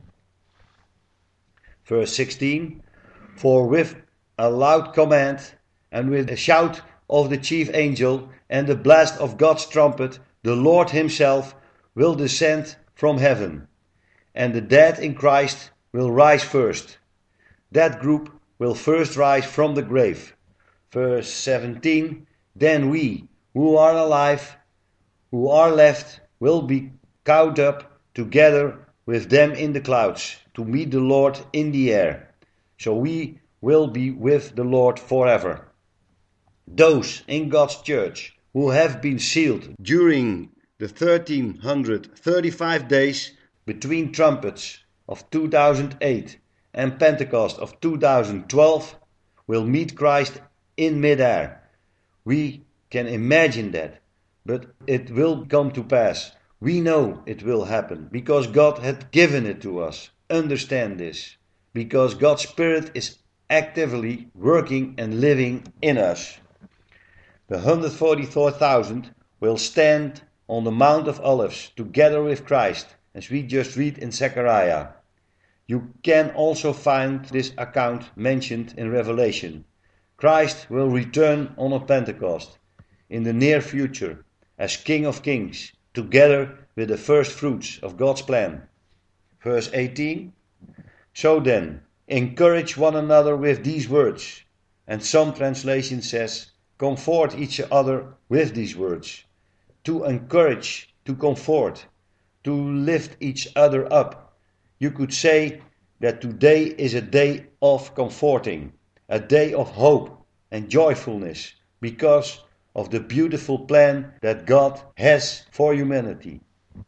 Speaker 1: Verse 16, for with a loud command and with a shout of the chief angel and the blast of God's trumpet, the Lord himself will descend from heaven, and the dead in Christ will rise first. That group will first rise from the grave. Verse 17, then we who are alive, who are left, will be caught up together with them in the clouds to meet the Lord in the air. So we will be with the Lord forever. Those in God's church who have been sealed during the 1335 days between trumpets of 2008 and Pentecost of 2012 will meet Christ in midair. We can imagine that, but it will come to pass. We know it will happen because God had given it to us. Understand this, because God's Spirit is actively working and living in us. The 144,000 will stand on the Mount of Olives together with Christ, as we just read in Zechariah. You can also find this account mentioned in Revelation. Christ will return on a Pentecost in the near future as King of Kings, together with the first fruits of God's plan. Verse 18, so then, encourage one another with these words. And some translation says, comfort each other with these words. To encourage, to comfort, to lift each other up. You could say that today is a day of comforting, a day of hope and joyfulness, because of the beautiful plan that God has for humanity.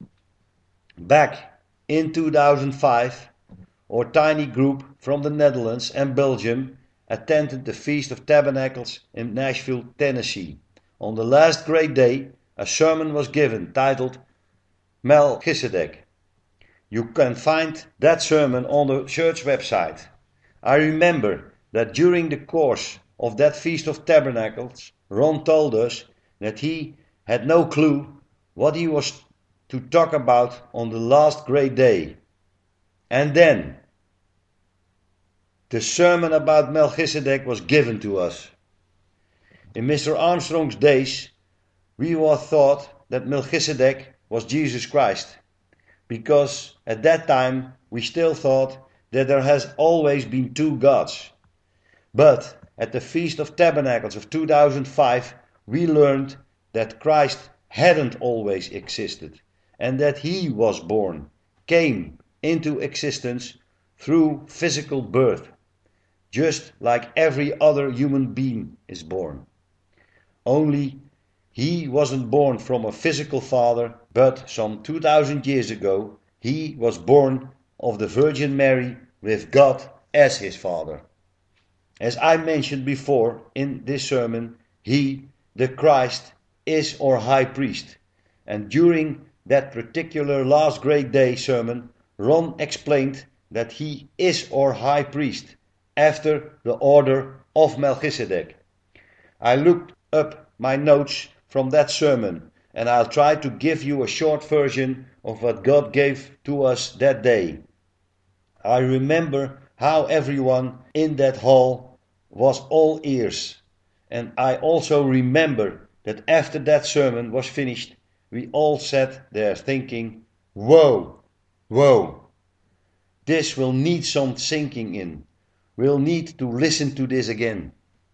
Speaker 1: Back in 2005, our tiny group from the Netherlands and Belgium attended the Feast of Tabernacles in Nashville, Tennessee. On the last great day, a sermon was given titled Melchizedek. You can find that sermon on the church website. I remember that during the course of that Feast of Tabernacles, Ron told us that he had no clue what he was to talk about on the last great day. And then the sermon about Melchizedek was given to us. In Mr. Armstrong's days, we were thought that Melchizedek was Jesus Christ, because at that time we still thought that there has always been two gods. But at the Feast of Tabernacles of 2005, we learned that Christ hadn't always existed, and that he was born, came into existence through physical birth, just like every other human being is born. Only he wasn't born from a physical father, but some 2000 years ago he was born of the Virgin Mary with God as his father. As I mentioned before in this sermon, he, the Christ, is our high priest. And during that particular last great day sermon, Ron explained that he is our high priest after the order of Melchizedek. I looked up my notes from that sermon, and I'll try to give you a short version of what God gave to us that day. I remember how everyone in that hall was all ears. And I also remember that after that sermon was finished, we all sat there thinking, whoa, this will need some sinking in. We'll need to listen to this again.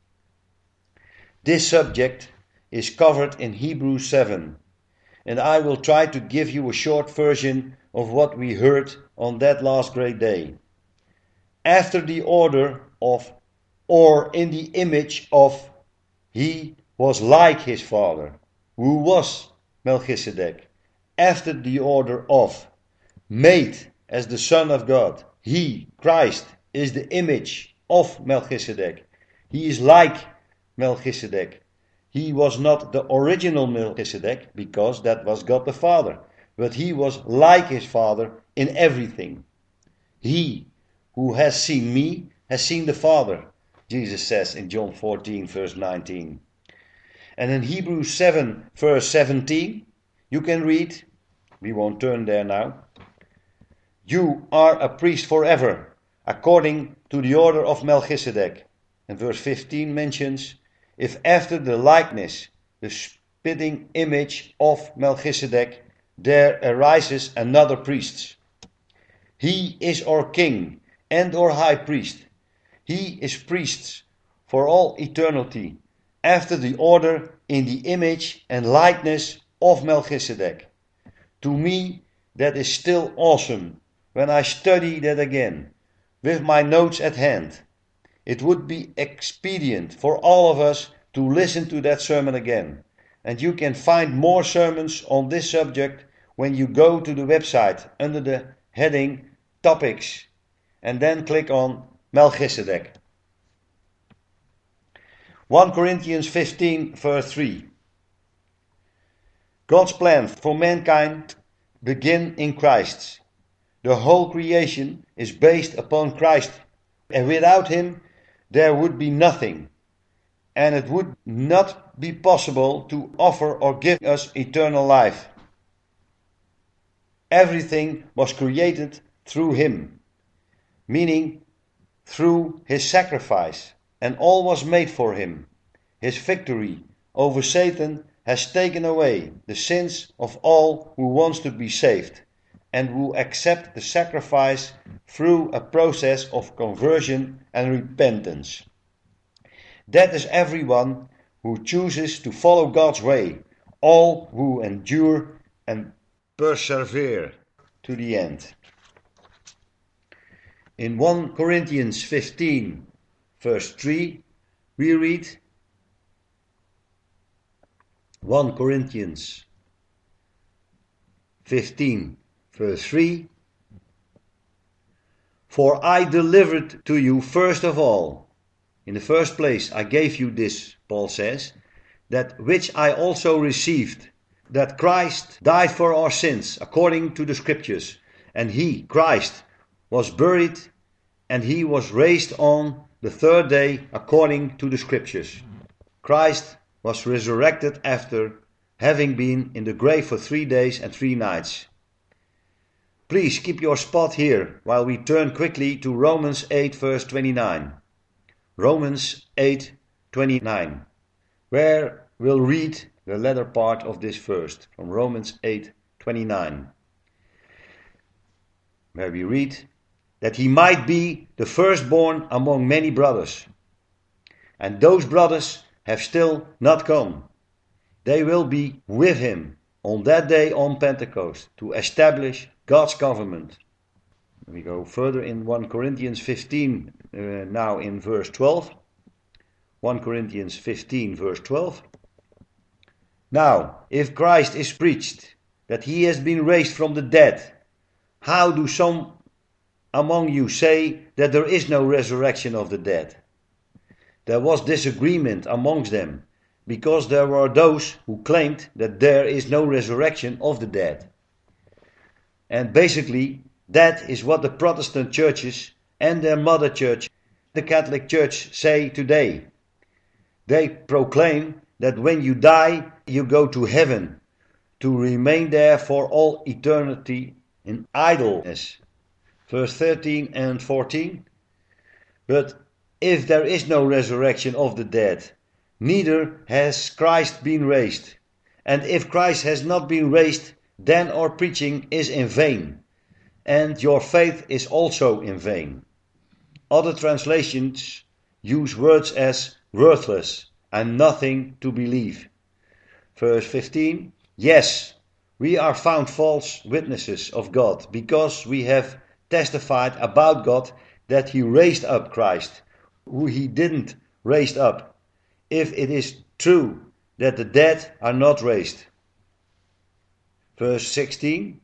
Speaker 1: This subject is covered in Hebrews 7, and I will try to give you a short version of what we heard on that last great day. After the order of, or in the image of, he was like his father, who was Melchizedek. After the order of, made as the Son of God, he, Christ, is the image of Melchizedek. He is like Melchizedek. He was not the original Melchizedek, because that was God the Father, but he was like his Father in everything. He who has seen me has seen the Father, Jesus says in John 14 verse 19. And in Hebrews 7 verse 17 you can read, we won't turn there now, you are a priest forever, according to the order of Melchizedek. And verse 15 mentions, if after the likeness, the spitting image of Melchizedek, there arises another priest. He is our king and our high priest. He is priest for all eternity, after the order in the image and likeness of Melchizedek. To me, that is still awesome when I study that again, with my notes at hand. It would be expedient for all of us to listen to that sermon again. And you can find more sermons on this subject when you go to the website under the heading Topics and then click on Melchizedek. 1 Corinthians 15 verse 3. God's plan for mankind begins in Christ. The whole creation is based upon Christ, and without him there would be nothing, and it would not be possible to offer or give us eternal life. Everything was created through him, meaning through his sacrifice, and all was made for him. His victory over Satan has taken away the sins of all who wants to be saved and who accept the sacrifice through a process of conversion and repentance. That is everyone who chooses to follow God's way, all who endure and persevere to the end. In 1 Corinthians 15 verse 3 we read, 1 Corinthians 15 verse 3, for I delivered to you first of all, in the first place I gave you this, Paul says, that which I also received, that Christ died for our sins according to the scriptures, and he, Christ, was buried, and he was raised on the third day according to the scriptures. Christ was resurrected after having been in the grave for 3 days and 3 nights. Please keep your spot here while we turn quickly to Romans 8 verse 29. Romans 8:29, where we'll read the latter part of this verse from Romans 8:29, where we read that he might be the firstborn among many brothers. And those brothers have still not come. They will be with him on that day on Pentecost to establish God's government. We go further in 1 Corinthians 15, now in verse 12. 1 Corinthians 15 verse 12. Now, if Christ is preached that he has been raised from the dead, how do some among you say that there is no resurrection of the dead? There was disagreement amongst them, because there were those who claimed that there is no resurrection of the dead. And basically, that is what the Protestant churches and their mother church, the Catholic Church, say today. They proclaim that when you die, you go to heaven, to remain there for all eternity in idleness. Verse 13 and 14. But if there is no resurrection of the dead, neither has Christ been raised. And if Christ has not been raised, then our preaching is in vain, and your faith is also in vain. Other translations use words as worthless and nothing to believe. Verse 15, yes, we are found false witnesses of God, because we have testified about God that he raised up Christ, who he didn't raise up, if it is true that the dead are not raised. Verse 16,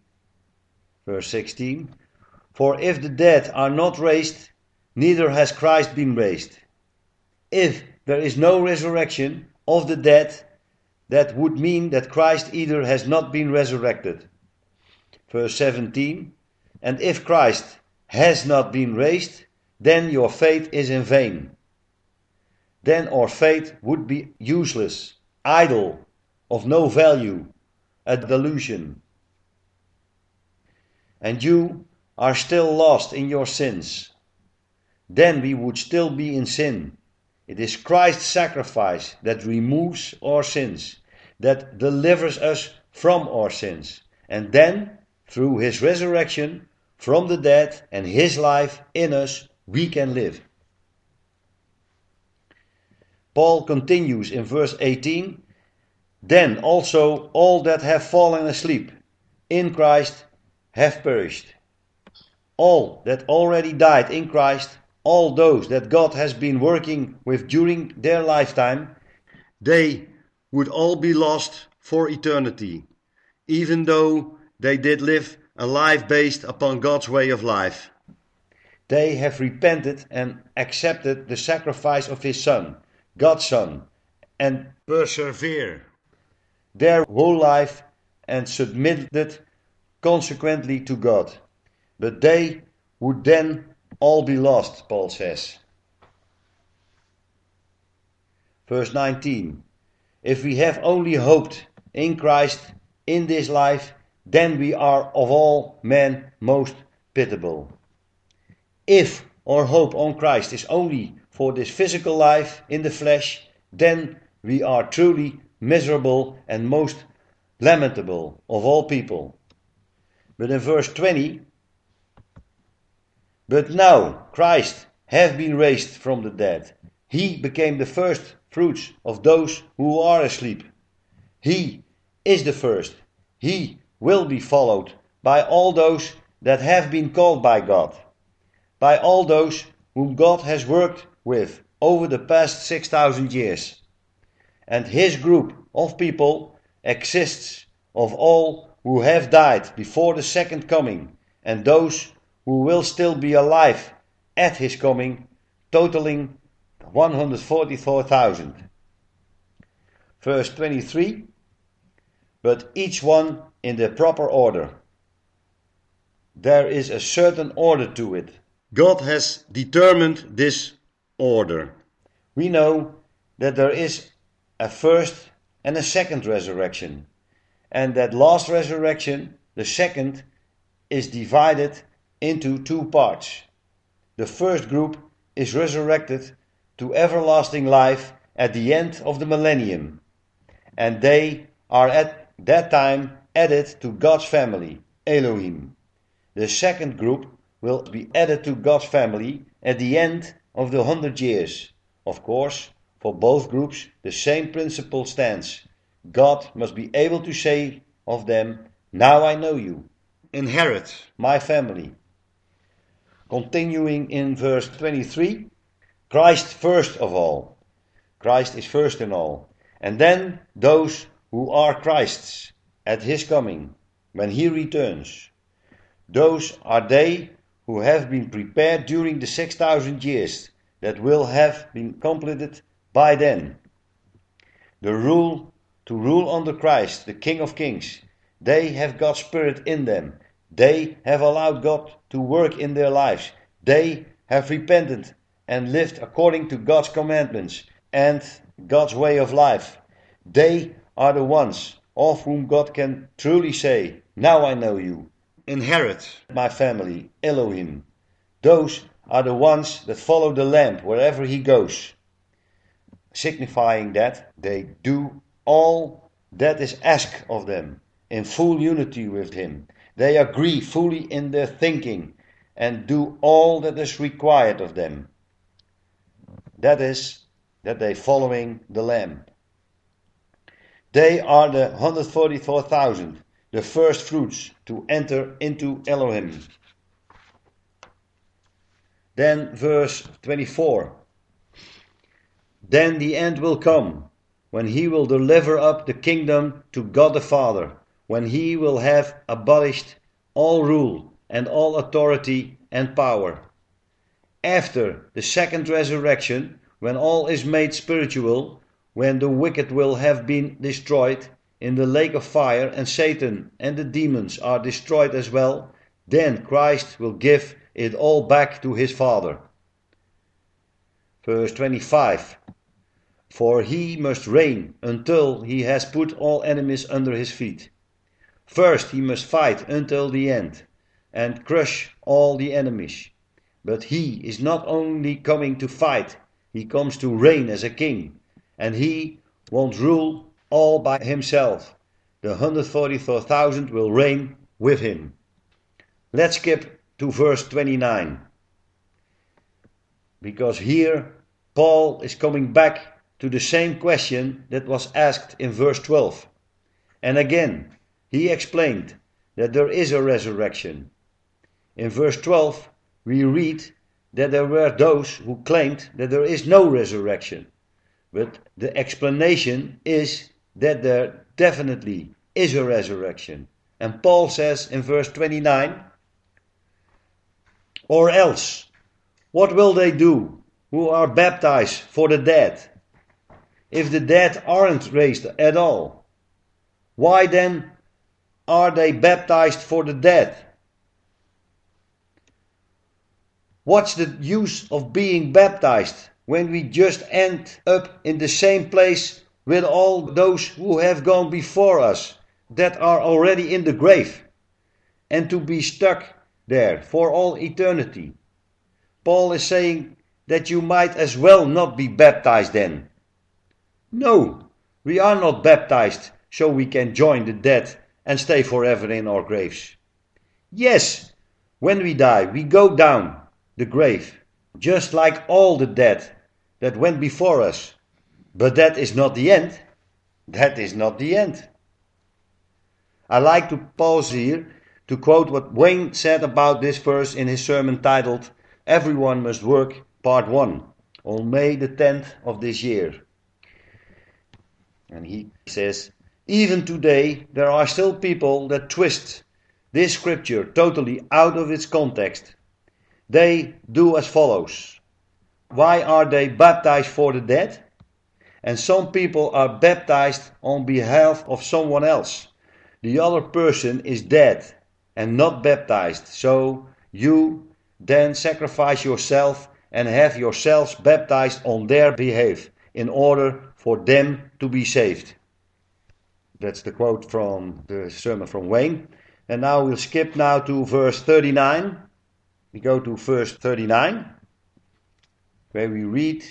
Speaker 1: for if the dead are not raised, neither has Christ been raised. If there is no resurrection of the dead, that would mean that Christ either has not been resurrected. Verse 17, and if Christ has not been raised, then your faith is in vain. Then our faith would be useless, idle, of no value, a delusion. And you are still lost in your sins. Then we would still be in sin. It is Christ's sacrifice that removes our sins, that delivers us from our sins. And then, through his resurrection from the dead and his life in us, we can live. Paul continues in verse 18, then also all that have fallen asleep in Christ have perished. All that already died in Christ, all those that God has been working with during their lifetime, they would all be lost for eternity, even though they did live a life based upon God's way of life. They have repented and accepted the sacrifice of his Son, God's Son, and persevere their whole life and submitted consequently to God. But they would then all be lost, Paul says. Verse 19, if we have only hoped in Christ in this life, then we are of all men most pitiable. If our hope on Christ is only for this physical life in the flesh, then we are truly miserable and most lamentable of all people. But in verse 20, but now Christ hath been raised from the dead. He became the first fruits of those who are asleep. He is the first. He will be followed by all those that have been called by God, by all those whom God has worked with over the past 6,000 years. And his group of people exists of all who have died before the second coming, and those who will still be alive at his coming, totaling 144,000. Verse 23, but each one in the proper order. There is a certain order to it. God has determined this order. We know that there is a first and a second resurrection, and that last resurrection, the second, is divided into two parts. The first group is resurrected to everlasting life at the end of the millennium, and they are at that time added to God's family, Elohim. The second group will be added to God's family at the end of the 100 years. Of course, for both groups the same principle stands. God must be able to say of them, now I know you, inherit my family. Continuing in verse 23, Christ first of all. Christ is first in all. And then those who are Christ's at his coming, when he returns. Those are they who have been prepared during the 6,000 years that will have been completed by then. To rule under Christ, the King of Kings. They have God's Spirit in them. They have allowed God to work in their lives. They have repented and lived according to God's commandments and God's way of life. They are the ones of whom God can truly say, now I know you. Inherit my family, Elohim. Those are the ones that follow the Lamb wherever he goes, signifying that they do all that is asked of them in full unity with him. They agree fully in their thinking and do all that is required of them. That is, that they following the Lamb. They are the 144,000, the first fruits to enter into Elohim. Then verse 24. Then the end will come, when he will deliver up the kingdom to God the Father, when he will have abolished all rule and all authority and power. After the second resurrection, when all is made spiritual, when the wicked will have been destroyed in the lake of fire, and Satan and the demons are destroyed as well, then Christ will give it all back to his Father. Verse 25. For he must reign until he has put all enemies under his feet. First he must fight until the end and crush all the enemies. But he is not only coming to fight, he comes to reign as a king. And he won't rule all by himself. The 144,000 will reign with him. Let's skip to verse 29. Because here Paul is coming back to the same question that was asked in verse 12. And again, he explained that there is a resurrection. In verse 12, we read that there were those who claimed that there is no resurrection. But the explanation is that there definitely is a resurrection. And Paul says in verse 29, or else, what will they do who are baptized for the dead? If the dead aren't raised at all, why then are they baptized for the dead? What's the use of being baptized when we just end up in the same place with all those who have gone before us that are already in the grave, and to be stuck there for all eternity? Paul is saying that you might as well not be baptized then. No, we are not baptized so we can join the dead and stay forever in our graves. Yes, when we die, we go down the grave, just like all the dead that went before us. But that is not the end. That is not the end. I like to pause here to quote what Wayne said about this verse in his sermon titled Everyone Must Work, Part 1, on May the 10th of this year. And he says, even today there are still people that twist this scripture totally out of its context. They do as follows. Why are they baptized for the dead? And some people are baptized on behalf of someone else. The other person is dead and not baptized. So you then sacrifice yourself and have yourselves baptized on their behalf in order for them to be saved. That's the quote from the sermon from Wayne. And now we'll skip now to verse 39. We go to verse 39, where we read,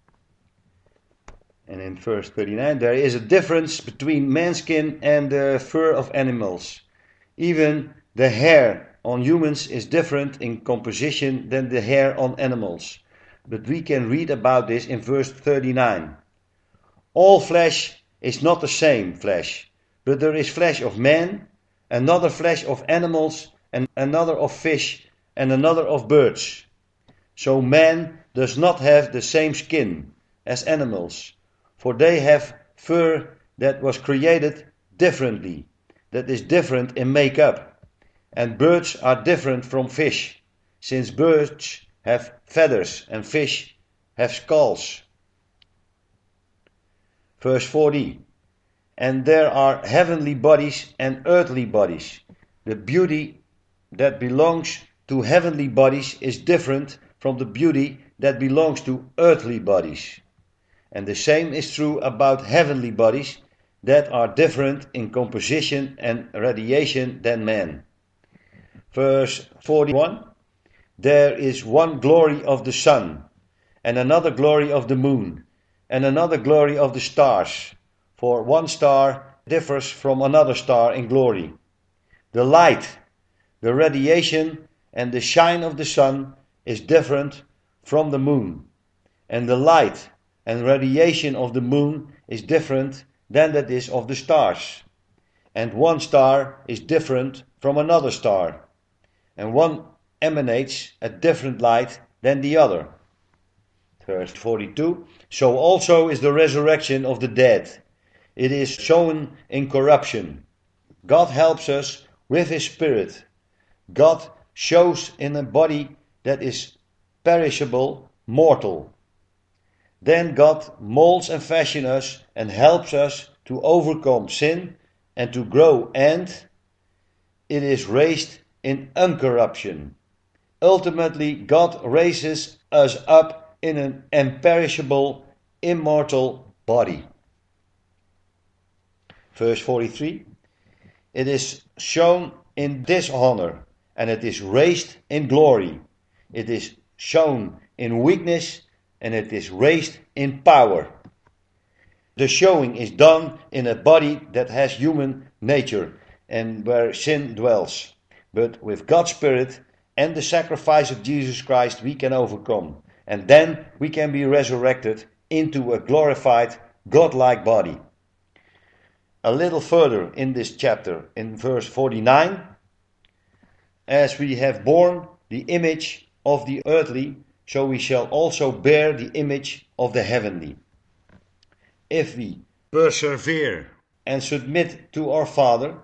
Speaker 1: and in verse 39, there is a difference between man's skin and the fur of animals. Even the hair on humans is different in composition than the hair on animals. But we can read about this in verse 39. All flesh is not the same flesh, but there is flesh of man, another flesh of animals, and another of fish, and another of birds. So man does not have the same skin as animals, for they have fur that was created differently, that is different in makeup. And birds are different from fish, since birds have feathers and fish have skulls. Verse 40. And there are heavenly bodies and earthly bodies. The beauty that belongs to heavenly bodies is different from the beauty that belongs to earthly bodies. And the same is true about heavenly bodies that are different in composition and radiation than man. Verse 41. there is one glory of the sun, and another glory of the moon, and another glory of the stars, for one star differs from another star in glory. The light, the radiation, and the shine of the sun is different from the moon, and the light and radiation of the moon is different than that is of the stars. And one star is different from another star, and one emanates a different light than the other. Verse 42, so also is the resurrection of the dead. It is shown in corruption. God helps us with His Spirit. God shows in a body that is perishable, mortal. Then God molds and fashions us and helps us to overcome sin and to grow, and it is raised in uncorruption. Ultimately, God raises us up in an imperishable, immortal body. Verse 43, it is shown in dishonor, and it is raised in glory. It is shown in weakness, and it is raised in power. The showing is done in a body that has human nature and where sin dwells. But with God's Spirit and the sacrifice of Jesus Christ we can overcome. And then we can be resurrected into a glorified, godlike body. A little further in this chapter, in verse 49, as we have borne the image of the earthly, so we shall also bear the image of the heavenly. If we persevere and submit to our Father,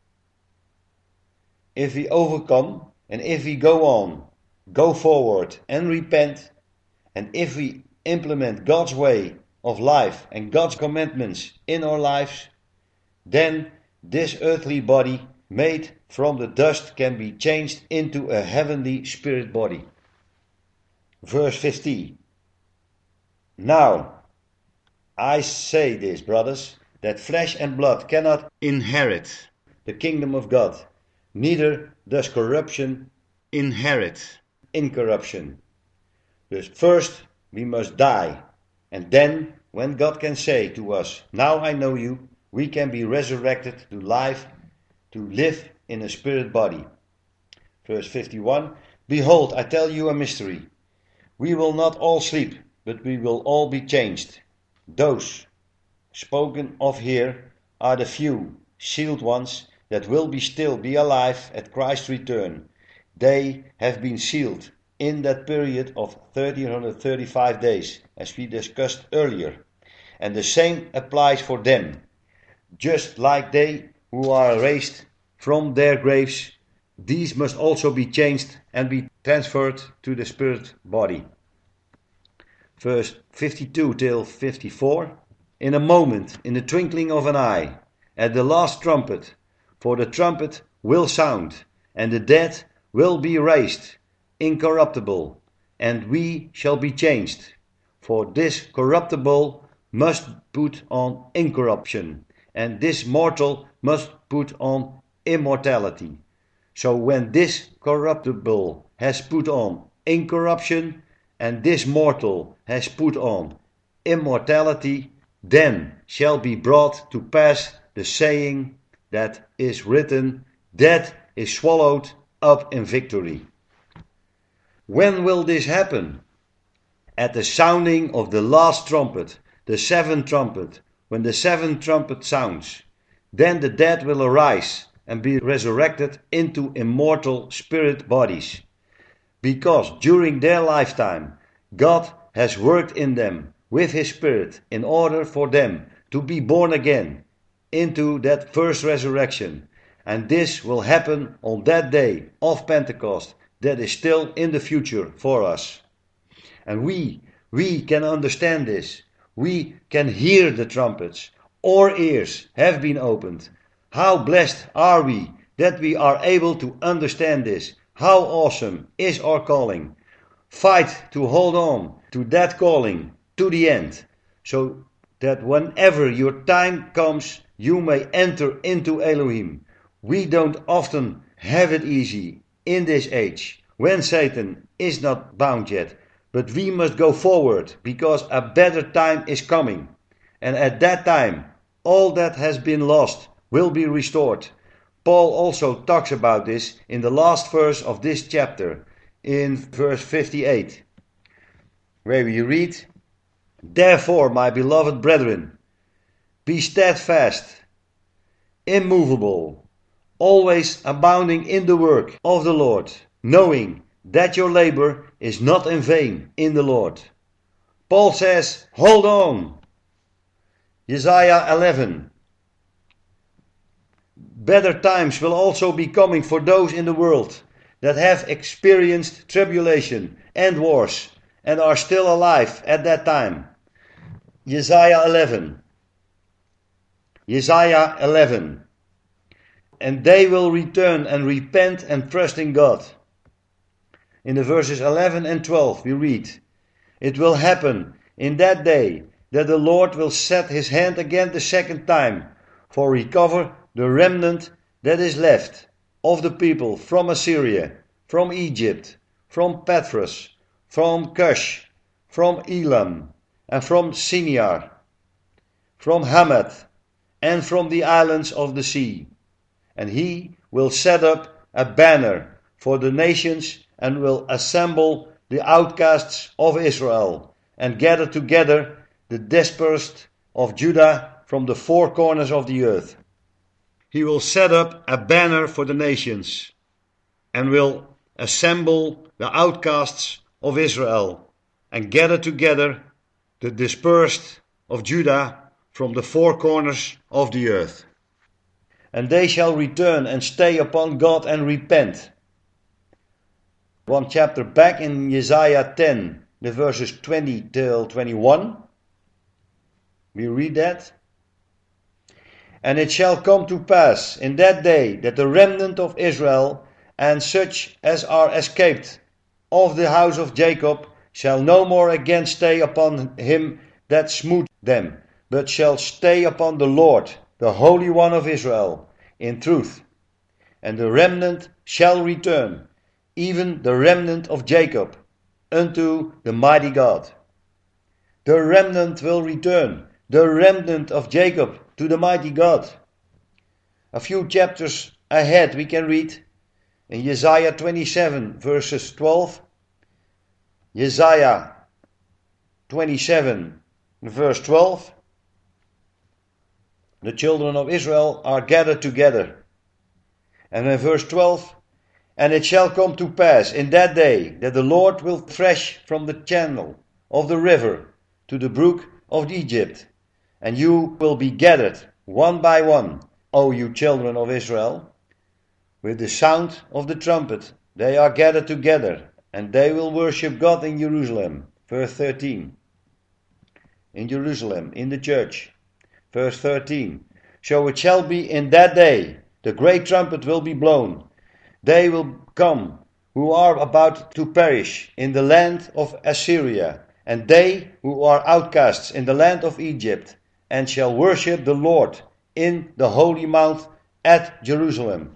Speaker 1: if we overcome, and if we go on, go forward and repent, and if we implement God's way of life and God's commandments in our lives, then this earthly body made from the dust can be changed into a heavenly spirit body. Verse 50. Now, I say this, brothers, that flesh and blood cannot inherit the kingdom of God, neither does corruption inherit incorruption. Thus first we must die, and then when God can say to us, now I know you, we can be resurrected to life, to live in a spirit body. Verse 51, behold, I tell you a mystery. We will not all sleep, but we will all be changed. Those spoken of here are the few sealed ones that will still be alive at Christ's return. They have been sealed in that period of 1335 days, as we discussed earlier. And the same applies for them. Just like they who are raised from their graves, these must also be changed and be transferred to the spirit body. Verse 52 till 54. In a moment, in the twinkling of an eye, at the last trumpet, for the trumpet will sound, and the dead will be raised, incorruptible, and we shall be changed. For this corruptible must put on incorruption, and this mortal must put on immortality. So when this corruptible has put on incorruption, and this mortal has put on immortality, then shall be brought to pass the saying that is written, death is swallowed up in victory. When will this happen? At the sounding of the last trumpet, the seventh trumpet. When the seventh trumpet sounds, then the dead will arise and be resurrected into immortal spirit bodies. Because during their lifetime, God has worked in them with His Spirit in order for them to be born again into that first resurrection. And this will happen on that day of Pentecost that is still in the future for us. And we can understand this. We can hear the trumpets. Our ears have been opened. How blessed are we that we are able to understand this. How awesome is our calling. Fight to hold on to that calling to the end, so that whenever your time comes, you may enter into Elohim. We don't often have it easy in this age. when Satan is not bound yet. But we must go forward, because a better time is coming. And at that time, all that has been lost will be restored. Paul also talks about this in the last verse of this chapter, in verse 58, where we read, "Therefore, my beloved brethren, be steadfast, immovable, always abounding in the work of the Lord, knowing that your labor is not in vain in the Lord." Paul says, hold on. Isaiah 11. Better times will also be coming for those in the world that have experienced tribulation and wars and are still alive at that time. Isaiah 11. Isaiah 11. And they will return and repent and trust in God. In the verses 11 and 12 we read, "It will happen in that day that the Lord will set his hand again the second time for recover the remnant that is left of the people from Assyria, from Egypt, from Pathros, from Cush, from Elam, and from Sinjar, from Hamath, and from the islands of the sea. And he will set up a banner for the nations and will assemble the outcasts of Israel and gather together the dispersed of Judah from the four corners of the earth. He will set up a banner for the nations and will assemble the outcasts of Israel and gather together the dispersed of Judah from the four corners of the earth. And they shall return and stay upon God and repent." One chapter back in Isaiah 10, the verses 20 till 21, we read that. "And it shall come to pass in that day that the remnant of Israel and such as are escaped of the house of Jacob shall no more again stay upon him that smote them, but shall stay upon the Lord, the Holy One of Israel, in truth. And the remnant shall return, even the remnant of Jacob, unto the mighty God." The remnant will return, the remnant of Jacob, to the mighty God. A few chapters ahead we can read in Isaiah 27 verses 12. Isaiah 27 verse 12. The children of Israel are gathered together. And in verse 12, "And it shall come to pass in that day that the Lord will thresh from the channel of the river to the brook of Egypt, and you will be gathered one by one, O you children of Israel. With the sound of the trumpet they are gathered together, and they will worship God in Jerusalem." Verse 13. In Jerusalem, in the church. Verse 13. "So it shall be in that day, the great trumpet will be blown. They will come who are about to perish in the land of Assyria, and they who are outcasts in the land of Egypt, and shall worship the Lord in the holy mount at Jerusalem."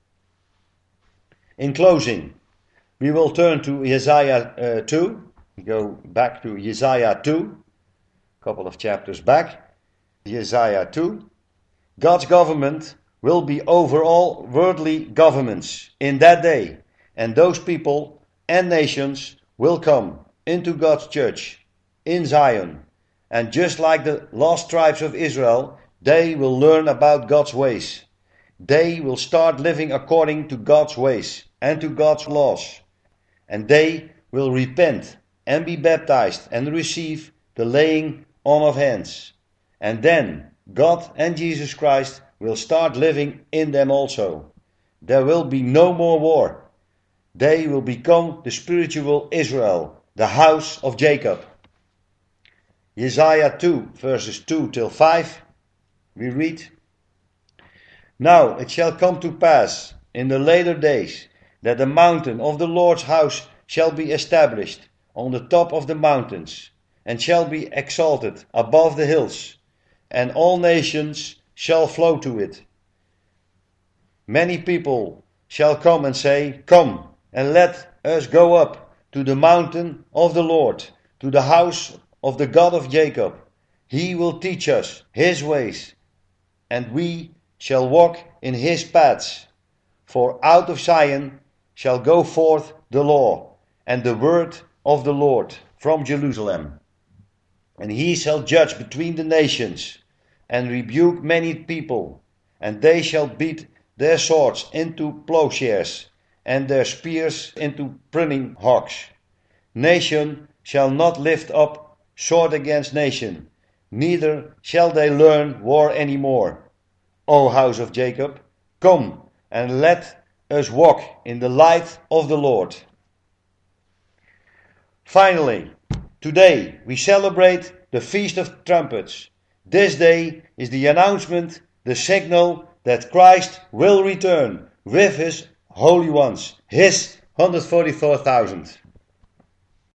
Speaker 1: In closing, we will turn to Isaiah 2. Go back to Isaiah 2, a couple of chapters back. Isaiah 2. God's government will be over all worldly governments in that day, and those people and nations will come into God's church in Zion, and just like the lost tribes of Israel, they will learn about God's ways. They will start living according to God's ways and to God's laws, and they will repent and be baptized and receive the laying on of hands. And then God and Jesus Christ will start living in them also. There will be no more war. They will become the spiritual Israel, the house of Jacob. Isaiah 2 verses 2 till 5, we read, "Now it shall come to pass in the later days that the mountain of the Lord's house shall be established on the top of the mountains, and shall be exalted above the hills, and all nations shall flow to it. Many people shall come and say, Come, and let us go up to the mountain of the Lord, to the house of the God of Jacob. He will teach us his ways, and we shall walk in his paths. For out of Zion shall go forth the law, and the word of the Lord from Jerusalem. And he shall judge between the nations, and rebuke many people, and they shall beat their swords into plowshares, and their spears into pruning hooks. Nation shall not lift up sword against nation, neither shall they learn war any more. O house of Jacob, come and let us walk in the light of the Lord. Finally, today we celebrate the Feast of Trumpets. This day is the announcement, the signal that Christ will return with his holy ones, his 144,000.